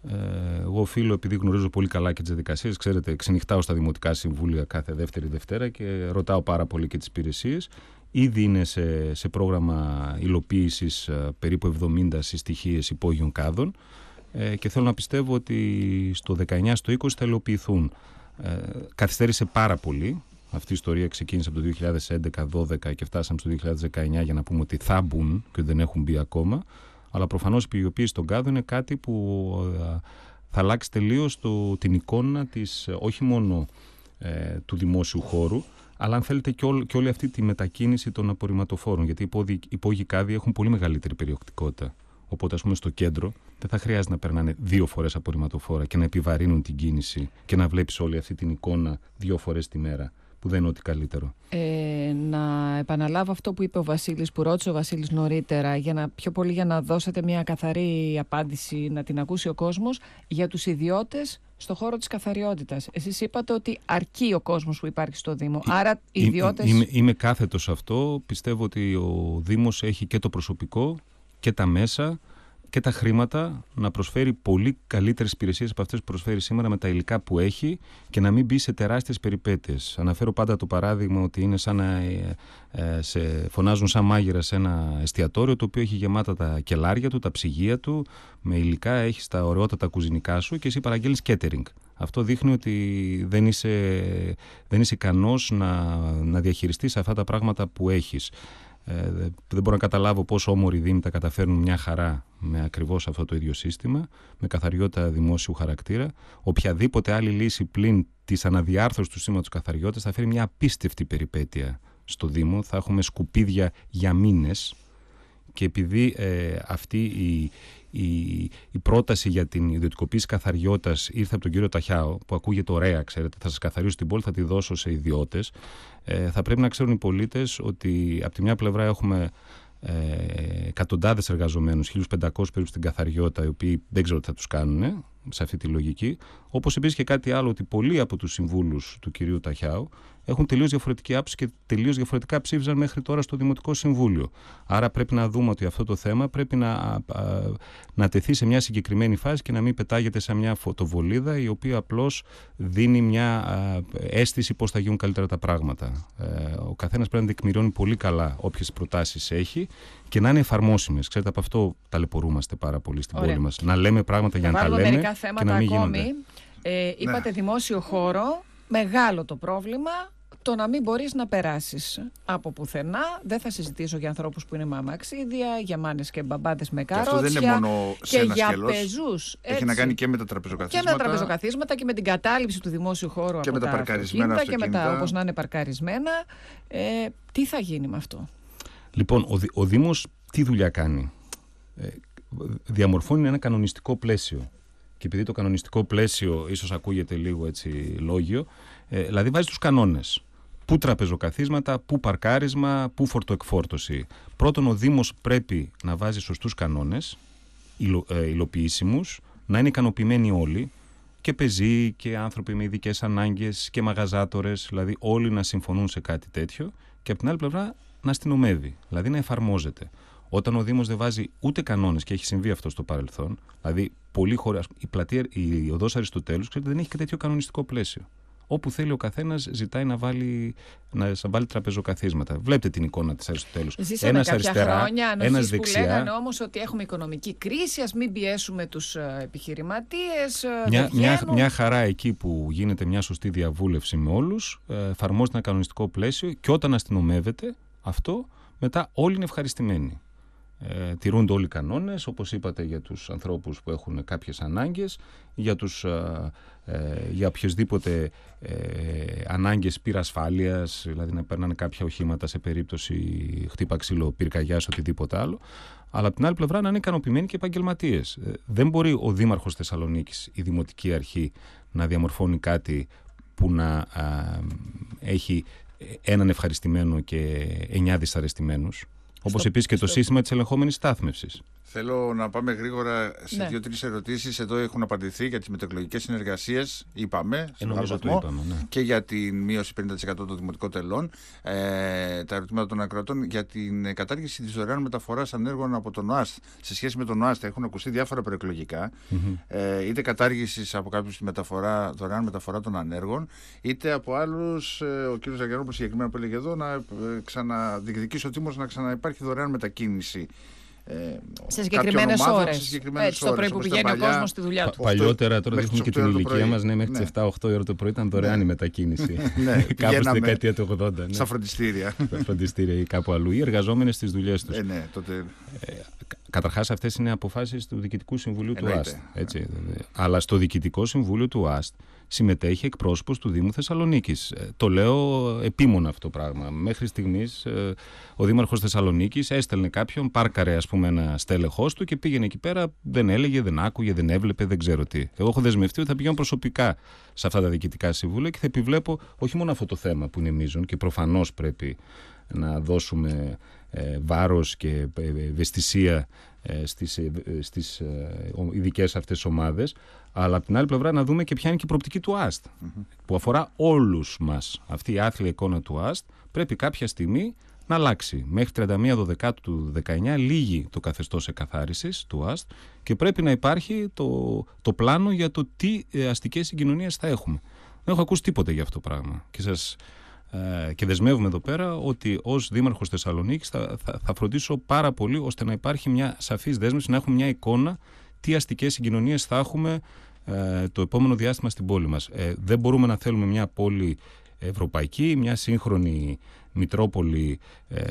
Speaker 2: Εγώ οφείλω, επειδή γνωρίζω πολύ καλά και τις διαδικασίες, ξέρετε, ξενυχτάω στα δημοτικά συμβούλια κάθε δεύτερη Δευτέρα και ρωτάω πάρα πολύ και τις υπηρεσίες. Ήδη είναι σε πρόγραμμα υλοποίησης περίπου 70 συστοιχίες υπόγειων κάδων και θέλω να πιστεύω ότι στο 19, στο 20 θα υλοποιηθούν. Καθυστέρησε πάρα πολύ. Αυτή η ιστορία ξεκίνησε από το 2011-12 και φτάσαμε στο 2019 για να πούμε ότι θα μπουν και δεν έχουν μπει ακόμα. Αλλά προφανώς η πηγιοποίηση των κάδων είναι κάτι που θα αλλάξει τελείως την εικόνα της, όχι μόνο του δημόσιου χώρου, αλλά αν θέλετε και όλη αυτή τη μετακίνηση των απορριμματοφόρων. Γιατί οι υπόγειοι κάδοι έχουν πολύ μεγαλύτερη περιεκτικότητα. Οπότε, ας πούμε, στο κέντρο δεν θα χρειάζεται να περνάνε 2 φορές απορριμματοφόρα και να επιβαρύνουν την κίνηση και να βλέπεις όλη αυτή την εικόνα 2 φορές τη μέρα, που δεν είναι ό,τι καλύτερο.
Speaker 1: Να επαναλάβω αυτό που είπε ο Βασίλης, που ρώτησε ο Βασίλης νωρίτερα, πιο πολύ για να δώσετε μια καθαρή απάντηση, να την ακούσει ο κόσμος, για τους ιδιώτες στο χώρο της καθαριότητας. Εσείς είπατε ότι αρκεί ο κόσμος που υπάρχει στο Δήμο. Άρα οι ιδιώτες...
Speaker 2: Είμαι κάθετος σε αυτό. Πιστεύω ότι ο Δήμος έχει και το προσωπικό και τα μέσα και τα χρήματα να προσφέρει πολύ καλύτερες υπηρεσίες από αυτές που προσφέρει σήμερα με τα υλικά που έχει και να μην μπει σε τεράστιες περιπέτειες. Αναφέρω πάντα το παράδειγμα ότι είναι σαν να φωνάζουν σαν μάγειρα σε ένα εστιατόριο το οποίο έχει γεμάτα τα κελάρια του, τα ψυγεία του, με υλικά, έχει τα ωραιότατα κουζινικά σου και εσύ παραγγέλνεις catering. Αυτό δείχνει ότι δεν είσαι ικανός να διαχειριστείς αυτά τα πράγματα που έχεις. Δεν μπορώ να καταλάβω πώς όμοροι δήμοι τα καταφέρνουν μια χαρά με ακριβώς αυτό το ίδιο σύστημα, με καθαριότητα δημόσιου χαρακτήρα. Οποιαδήποτε άλλη λύση πλην της αναδιάρθρωσης του σύστηματος καθαριότητας θα φέρει μια απίστευτη περιπέτεια στο Δήμο. Θα έχουμε σκουπίδια για μήνες και επειδή αυτή η πρόταση για την ιδιωτικοποίηση καθαριότητας ήρθε από τον κύριο Ταχιάο, που ακούγεται ωραία, ξέρετε, θα σας καθαρίσω την πόλη, θα τη δώσω σε ιδιώτες. Θα πρέπει να ξέρουν οι πολίτες ότι από τη μια πλευρά έχουμε εκατοντάδες εργαζομένους, 1.500 περίπου στην καθαριότητα, οι οποίοι δεν ξέρω τι θα τους κάνουν σε αυτή τη λογική. Όπως επίσης και κάτι άλλο, ότι πολλοί από τους συμβούλους του κυρίου Ταχιάου έχουν τελείως διαφορετική άποψη και τελείως διαφορετικά ψήφιζαν μέχρι τώρα στο Δημοτικό Συμβούλιο. Άρα πρέπει να δούμε ότι αυτό το θέμα πρέπει να τεθεί σε μια συγκεκριμένη φάση και να μην πετάγεται σε μια φωτοβολίδα η οποία απλώς δίνει μια αίσθηση πώς θα γίνουν καλύτερα τα πράγματα. Ο καθένας πρέπει να τεκμηριώνει πολύ καλά όποιες προτάσεις έχει και να είναι εφαρμόσιμες. Ξέρετε, από αυτό ταλαιπωρούμαστε πάρα πολύ στην πόλη μας. Να λέμε πράγματα για να τα λέμε
Speaker 1: μερικά
Speaker 2: και
Speaker 1: θέματα
Speaker 2: να μην
Speaker 1: ακόμη.
Speaker 2: γίνονται.
Speaker 1: Είπατε δημόσιο χώρο, μεγάλο το πρόβλημα. Το να μην μπορείς να περάσεις από πουθενά. Δεν θα συζητήσω για ανθρώπους που είναι με αμαξίδια, για μάνες και μπαμπάδες με καρότσια.
Speaker 3: Και αυτό δεν είναι μόνο σε ένα σκελός.
Speaker 1: Πεζούς.
Speaker 3: Έχει να κάνει και με τα τραπεζοκαθίσματα.
Speaker 1: Και με τα τραπεζοκαθίσματα και με την κατάληψη του δημόσιου χώρου
Speaker 3: και
Speaker 1: από
Speaker 3: με τα παρκαρισμένα
Speaker 1: αυτοκίνητα. Και με τα όπως να είναι παρκαρισμένα. Τι θα γίνει με αυτό?
Speaker 2: Λοιπόν, ο Δήμος τι δουλειά κάνει? Διαμορφώνει ένα κανονιστικό πλαίσιο. Και επειδή το κανονιστικό πλαίσιο ίσως ακούγεται λίγο έτσι λόγιο, δηλαδή βάζει τους κανόνες. Πού τραπεζοκαθίσματα, πού παρκάρισμα, πού φορτοεκφόρτωση. Πρώτον, ο Δήμος πρέπει να βάζει σωστούς κανόνες, υλοποιήσιμους, να είναι ικανοποιημένοι όλοι, και πεζοί και άνθρωποι με ειδικές ανάγκες και μαγαζάτορες, δηλαδή όλοι να συμφωνούν σε κάτι τέτοιο, και από την άλλη πλευρά να αστυνομεύει, δηλαδή να εφαρμόζεται. Όταν ο Δήμος δεν βάζει ούτε κανόνες, και έχει συμβεί αυτό στο παρελθόν, δηλαδή πολλοί χώροι, η οδός Αριστοτέλους, ξέρετε, δεν έχει και τέτοιο κανονιστικό πλαίσιο. Όπου θέλει ο καθένας ζητάει να βάλει τραπεζοκαθίσματα. Βλέπετε την εικόνα της Αριστοτέλους.
Speaker 1: Ζήσαμε κάποια
Speaker 2: αριστερά,
Speaker 1: χρόνια
Speaker 2: ένας
Speaker 1: που
Speaker 2: δεξιά.
Speaker 1: λέγανε όμως ότι έχουμε οικονομική κρίση, ας μην πιέσουμε τους επιχειρηματίες.
Speaker 2: Μια χαρά εκεί που γίνεται μια σωστή διαβούλευση με όλους, εφαρμόζεται ένα κανονιστικό πλαίσιο, και όταν αστυνομεύεται αυτό, μετά όλοι είναι ευχαριστημένοι. Τηρούνται όλοι οι κανόνες, όπως είπατε, για τους ανθρώπους που έχουν κάποιες ανάγκες, για οποιοσδήποτε ανάγκες πυρασφάλειας, δηλαδή να παίρνανε κάποια οχήματα σε περίπτωση χτύπα ξύλο, πυρκαγιάς, οτιδήποτε άλλο. Αλλά από την άλλη πλευρά να είναι ικανοποιημένοι και επαγγελματίες. Δεν μπορεί ο Δήμαρχος Θεσσαλονίκης, η Δημοτική Αρχή, να διαμορφώνει κάτι που να έχει έναν ευχαριστημένο και 9 δυσαρεστημένους. Όπως επίσης και το σύστημα της ελεγχόμενης στάθμευσης.
Speaker 3: Θέλω να πάμε γρήγορα σε 2-3 ερωτήσεις. Εδώ έχουν απαντηθεί για τις μετεκλογικές συνεργασίες, είπαμε, και για την μείωση 50% των δημοτικών τελών. Τα ερωτήματα των ακροατών για την κατάργηση της δωρεάν μεταφοράς ανέργων από τον ΟΑΣΤ. Σε σχέση με τον ΟΑΣΤ έχουν ακουστεί διάφορα προεκλογικά. Είτε κατάργηση από κάποιους δωρεάν μεταφορά των ανέργων, είτε από άλλους, ο κ. Ζαγιανόπουλος συγκεκριμένα που έλεγε εδώ, να ξαναδιεκδικήσει ο Δήμος να ξαναυπάρχει δωρεάν μετακίνηση.
Speaker 1: Σε συγκεκριμένες ώρες. Έτσι, το πρωί που πηγαίνει ο κόσμος στη δουλειά του.
Speaker 2: Παλιότερα, τώρα δείχνουμε και την ηλικία μας, μέχρι τις 7-8 ώρα το πρωί ήταν δωρεάν η μετακίνηση. Κάπου στη δεκαετία του 80.
Speaker 3: Στα φροντιστήρια.
Speaker 2: Στα φροντιστήρια ή κάπου αλλού, ή εργαζόμενοι στις δουλειές τους. Καταρχάς, αυτές είναι αποφάσεις του Διοικητικού Συμβουλίου του ΟΑΣΤ. Αλλά στο Διοικητικό Συμβούλιο του ΟΑΣΤ συμμετέχει εκπρόσωπος του Δήμου Θεσσαλονίκης. Το λέω επίμονα αυτό το πράγμα. Μέχρι στιγμής ο Δήμαρχος Θεσσαλονίκης έστελνε κάποιον, πάρκαρε ας πούμε ένα στέλεχος του και πήγαινε εκεί πέρα, δεν έλεγε, δεν άκουγε, δεν έβλεπε, δεν ξέρω τι. Εγώ έχω δεσμευτεί ότι θα πηγαίνω προσωπικά σε αυτά τα διοικητικά συμβούλια και θα επιβλέπω όχι μόνο αυτό το θέμα που είναι μείζον και προφανώς πρέπει να δώσουμε βάρος και ευαισθησία στις ειδικές αυτές ομάδες, αλλά από την άλλη πλευρά να δούμε και ποια είναι και η προοπτική του ΟΑΣΤ, που αφορά όλους μας. Αυτή η άθλια εικόνα του ΟΑΣΤ πρέπει κάποια στιγμή να αλλάξει. Μέχρι 31 Δεκάτου του 19 λύγει το καθεστώς εκαθάρισης του ΟΑΣΤ και πρέπει να υπάρχει το πλάνο για το τι αστικές συγκοινωνίες θα έχουμε. Δεν έχω ακούσει τίποτε για αυτό το πράγμα και δεσμεύουμε εδώ πέρα ότι ως Δήμαρχος Θεσσαλονίκης θα φροντίσω πάρα πολύ ώστε να υπάρχει μια σαφής δέσμευση, να έχουμε μια εικόνα τι αστικές συγκοινωνίες θα έχουμε το επόμενο διάστημα στην πόλη μας. Δεν μπορούμε να θέλουμε μια πόλη ευρωπαϊκή, μια σύγχρονη Μητρόπολη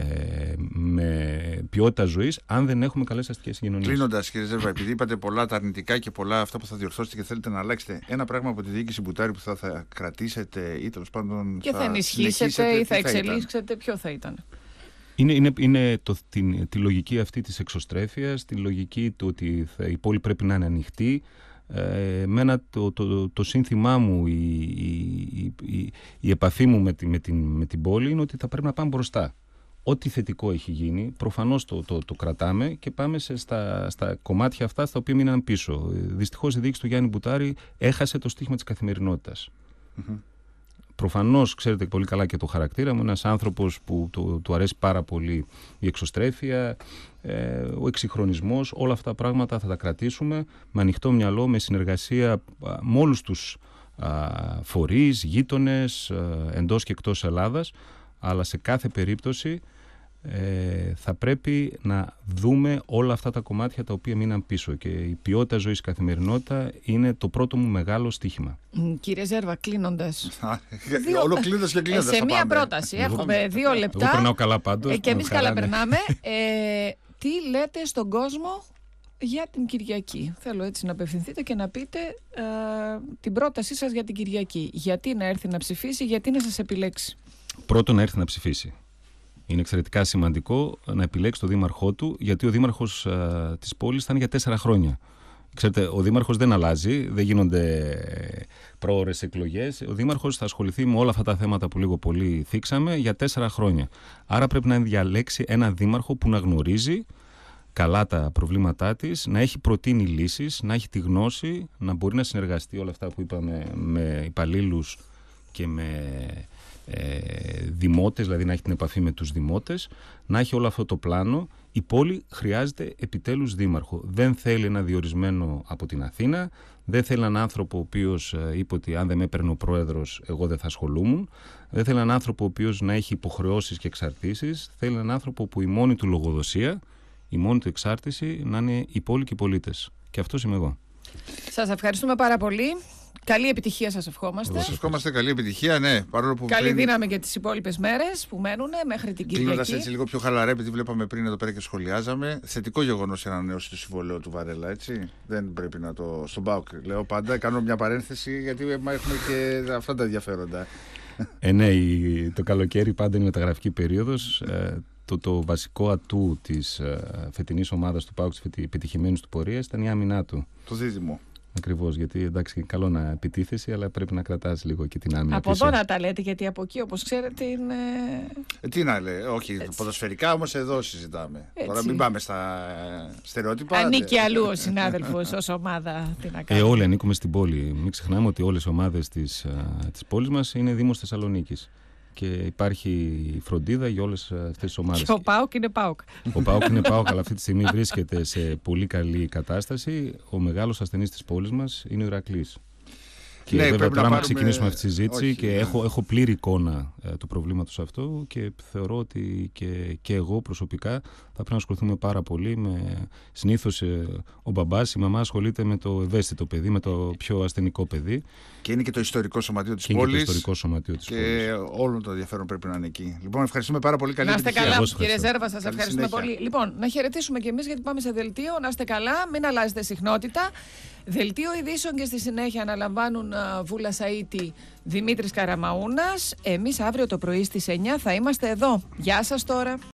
Speaker 2: με ποιότητα ζωής, αν δεν έχουμε καλές αστικές συγκοινωνίες.
Speaker 3: Κλείνοντας, κύριε Ζέρβα, επειδή είπατε πολλά τα αρνητικά και πολλά αυτά που θα διορθώσετε και θέλετε να αλλάξετε, ένα πράγμα από τη διοίκηση Μπουτάρη που θα κρατήσετε ή τέλος πάντων
Speaker 1: και θα ενισχύσετε ή θα εξελίξετε, ποιο θα ήταν?
Speaker 2: Είναι τη λογική αυτή της εξωστρέφειας, τη λογική του ότι η πόλη πρέπει να είναι ανοιχτή. Εμένα το σύνθημά μου, η επαφή μου με την πόλη είναι ότι θα πρέπει να πάμε μπροστά. Ό,τι θετικό έχει γίνει, προφανώς το κρατάμε και πάμε στα κομμάτια αυτά στα οποία μείναν πίσω. Δυστυχώς η διοίκηση του Γιάννη Μπουτάρη έχασε το στίχημα της καθημερινότητας. Προφανώς ξέρετε πολύ καλά και το χαρακτήρα μου, ένας άνθρωπος που του αρέσει πάρα πολύ η εξωστρέφεια, ο εξυγχρονισμός, όλα αυτά τα πράγματα θα τα κρατήσουμε με ανοιχτό μυαλό, με συνεργασία με όλους τους φορείς, γείτονες, εντός και εκτός Ελλάδας, αλλά σε κάθε περίπτωση θα πρέπει να δούμε όλα αυτά τα κομμάτια τα οποία μείναν πίσω, και η ποιότητα ζωής, η καθημερινότητα είναι το πρώτο μου μεγάλο στοίχημα.
Speaker 1: Κύριε Ζέρβα, κλείνοντας.
Speaker 3: Όλο κλείνοντας και κλείνοντας.
Speaker 1: Σε μία πρόταση. Έχουμε 2 λεπτά.
Speaker 2: Εγώ περνάω καλά πάντως.
Speaker 1: Και εμείς καλά περνάμε. Τι λέτε στον κόσμο για την Κυριακή? Θέλω έτσι να απευθυνθείτε και να πείτε την πρότασή σας για την Κυριακή. Γιατί να έρθει να ψηφίσει, γιατί να σας επιλέξει?
Speaker 2: Πρώτον, να έρθει να ψηφίσει. Είναι εξαιρετικά σημαντικό να επιλέξει τον δήμαρχό του, γιατί ο δήμαρχος της πόλης θα είναι για 4 χρόνια. Ξέρετε, ο δήμαρχος δεν αλλάζει, δεν γίνονται πρόωρες εκλογές. Ο δήμαρχος θα ασχοληθεί με όλα αυτά τα θέματα που λίγο πολύ θίξαμε για 4 χρόνια. Άρα πρέπει να διαλέξει έναν δήμαρχο που να γνωρίζει καλά τα προβλήματά της, να έχει προτείνει λύσεις, να έχει τη γνώση, να μπορεί να συνεργαστεί όλα αυτά που είπαμε με υπαλλήλους και με δημότες, δηλαδή να έχει την επαφή με τους δημότες, να έχει όλο αυτό το πλάνο. Η πόλη χρειάζεται επιτέλους δήμαρχο. Δεν θέλει ένα διορισμένο από την Αθήνα, δεν θέλει έναν άνθρωπο ο οποίος είπε ότι αν δεν με έπαιρνε ο πρόεδρος εγώ δεν θα ασχολούμουν, δεν θέλει έναν άνθρωπο ο οποίος να έχει υποχρεώσεις και εξαρτήσεις, θέλει έναν άνθρωπο που η μόνη του λογοδοσία, η μόνη του εξάρτηση να είναι η πόλη και οι πολίτες. Και αυτός είμαι εγώ.
Speaker 1: Σας ευχαριστούμε πάρα πολύ. Καλή επιτυχία σας ευχόμαστε.
Speaker 3: Σας ευχόμαστε καλή επιτυχία, ναι. Παρόλο που
Speaker 1: καλή δύναμη για τις υπόλοιπες μέρες που μένουν μέχρι την Κυριακή.
Speaker 3: Κλείνοντας έτσι λίγο πιο χαλαρά, επειδή βλέπαμε πριν εδώ πέρα και σχολιάζαμε, θετικό γεγονός η ανανέωση του συμβολαίου του Βαρέλα, έτσι. Δεν πρέπει να το. Στον ΠΑΟΚ λέω πάντα, κάνω μια παρένθεση, γιατί έχουμε και αυτά τα ενδιαφέροντα.
Speaker 2: Ναι, το καλοκαίρι πάντα είναι μεταγραφική περίοδος. Το βασικό ατού της φετινής ομάδας του ΠΑΟΚ, της επιτυχημένης του πορείας, ήταν η άμυνά του.
Speaker 3: Το δίδυμο.
Speaker 2: Ακριβώς, γιατί εντάξει, καλό να επιτίθεσαι, αλλά πρέπει να κρατάς λίγο και την άμυνα.
Speaker 1: Από εδώ να τα λέτε, γιατί από εκεί, όπως ξέρετε, είναι.
Speaker 3: Τι να λέει, όχι, ποδοσφαιρικά όμως εδώ συζητάμε. Έτσι. Τώρα μην πάμε στα στερεότυπα.
Speaker 1: Ανήκει αλλού ο συνάδελφος ως ομάδα. Τι να κάνουμε.
Speaker 2: Όλοι ανήκουμε στην πόλη. Μην ξεχνάμε ότι όλες οι ομάδες της πόλης μας είναι Δήμος Θεσσαλονίκης. Και υπάρχει φροντίδα για όλες αυτές τις ομάδες.
Speaker 1: Και ο ΠΑΟΚ είναι ΠΑΟΚ.
Speaker 2: Ο ΠΑΟΚ είναι ΠΑΟΚ, αλλά αυτή τη στιγμή βρίσκεται σε πολύ καλή κατάσταση. Ο μεγάλος ασθενής της πόλης μας είναι ο Ηρακλής. Και
Speaker 3: ναι,
Speaker 2: βέβαια τώρα
Speaker 3: να
Speaker 2: ξεκινήσουμε αυτή τη συζήτηση,
Speaker 3: όχι,
Speaker 2: και έχω πλήρη εικόνα του προβλήματος αυτού, και θεωρώ ότι και εγώ προσωπικά θα πρέπει να ασχοληθούμε πάρα πολύ με. Συνήθως ο μπαμπάς, η μαμά ασχολείται με το ευαίσθητο παιδί, με το πιο ασθενικό παιδί.
Speaker 3: Και είναι και το ιστορικό σωματείο της πόλης.
Speaker 2: Και το ιστορικό σωματείο της πόλης.
Speaker 3: Και όλο το ενδιαφέρον πρέπει να είναι εκεί. Λοιπόν, ευχαριστούμε πάρα πολύ. Καλή
Speaker 1: επιτυχία. Να είστε καλά, κύριε Ζέρβα, σας
Speaker 3: καλή
Speaker 1: ευχαριστούμε
Speaker 3: συνέχεια.
Speaker 1: πολύ. Λοιπόν, να χαιρετήσουμε κι εμείς, γιατί πάμε σε δελτίο. Να είστε καλά, μην αλλάζετε συχνότητα. Δελτίο ειδήσεων και στη συνέχεια αναλαμβάνουν Βούλα Σαΐτη, Δημήτρης Καραμαούνας. Εμείς αύριο το πρωί στις 9 θα είμαστε εδώ. Γεια σας τώρα.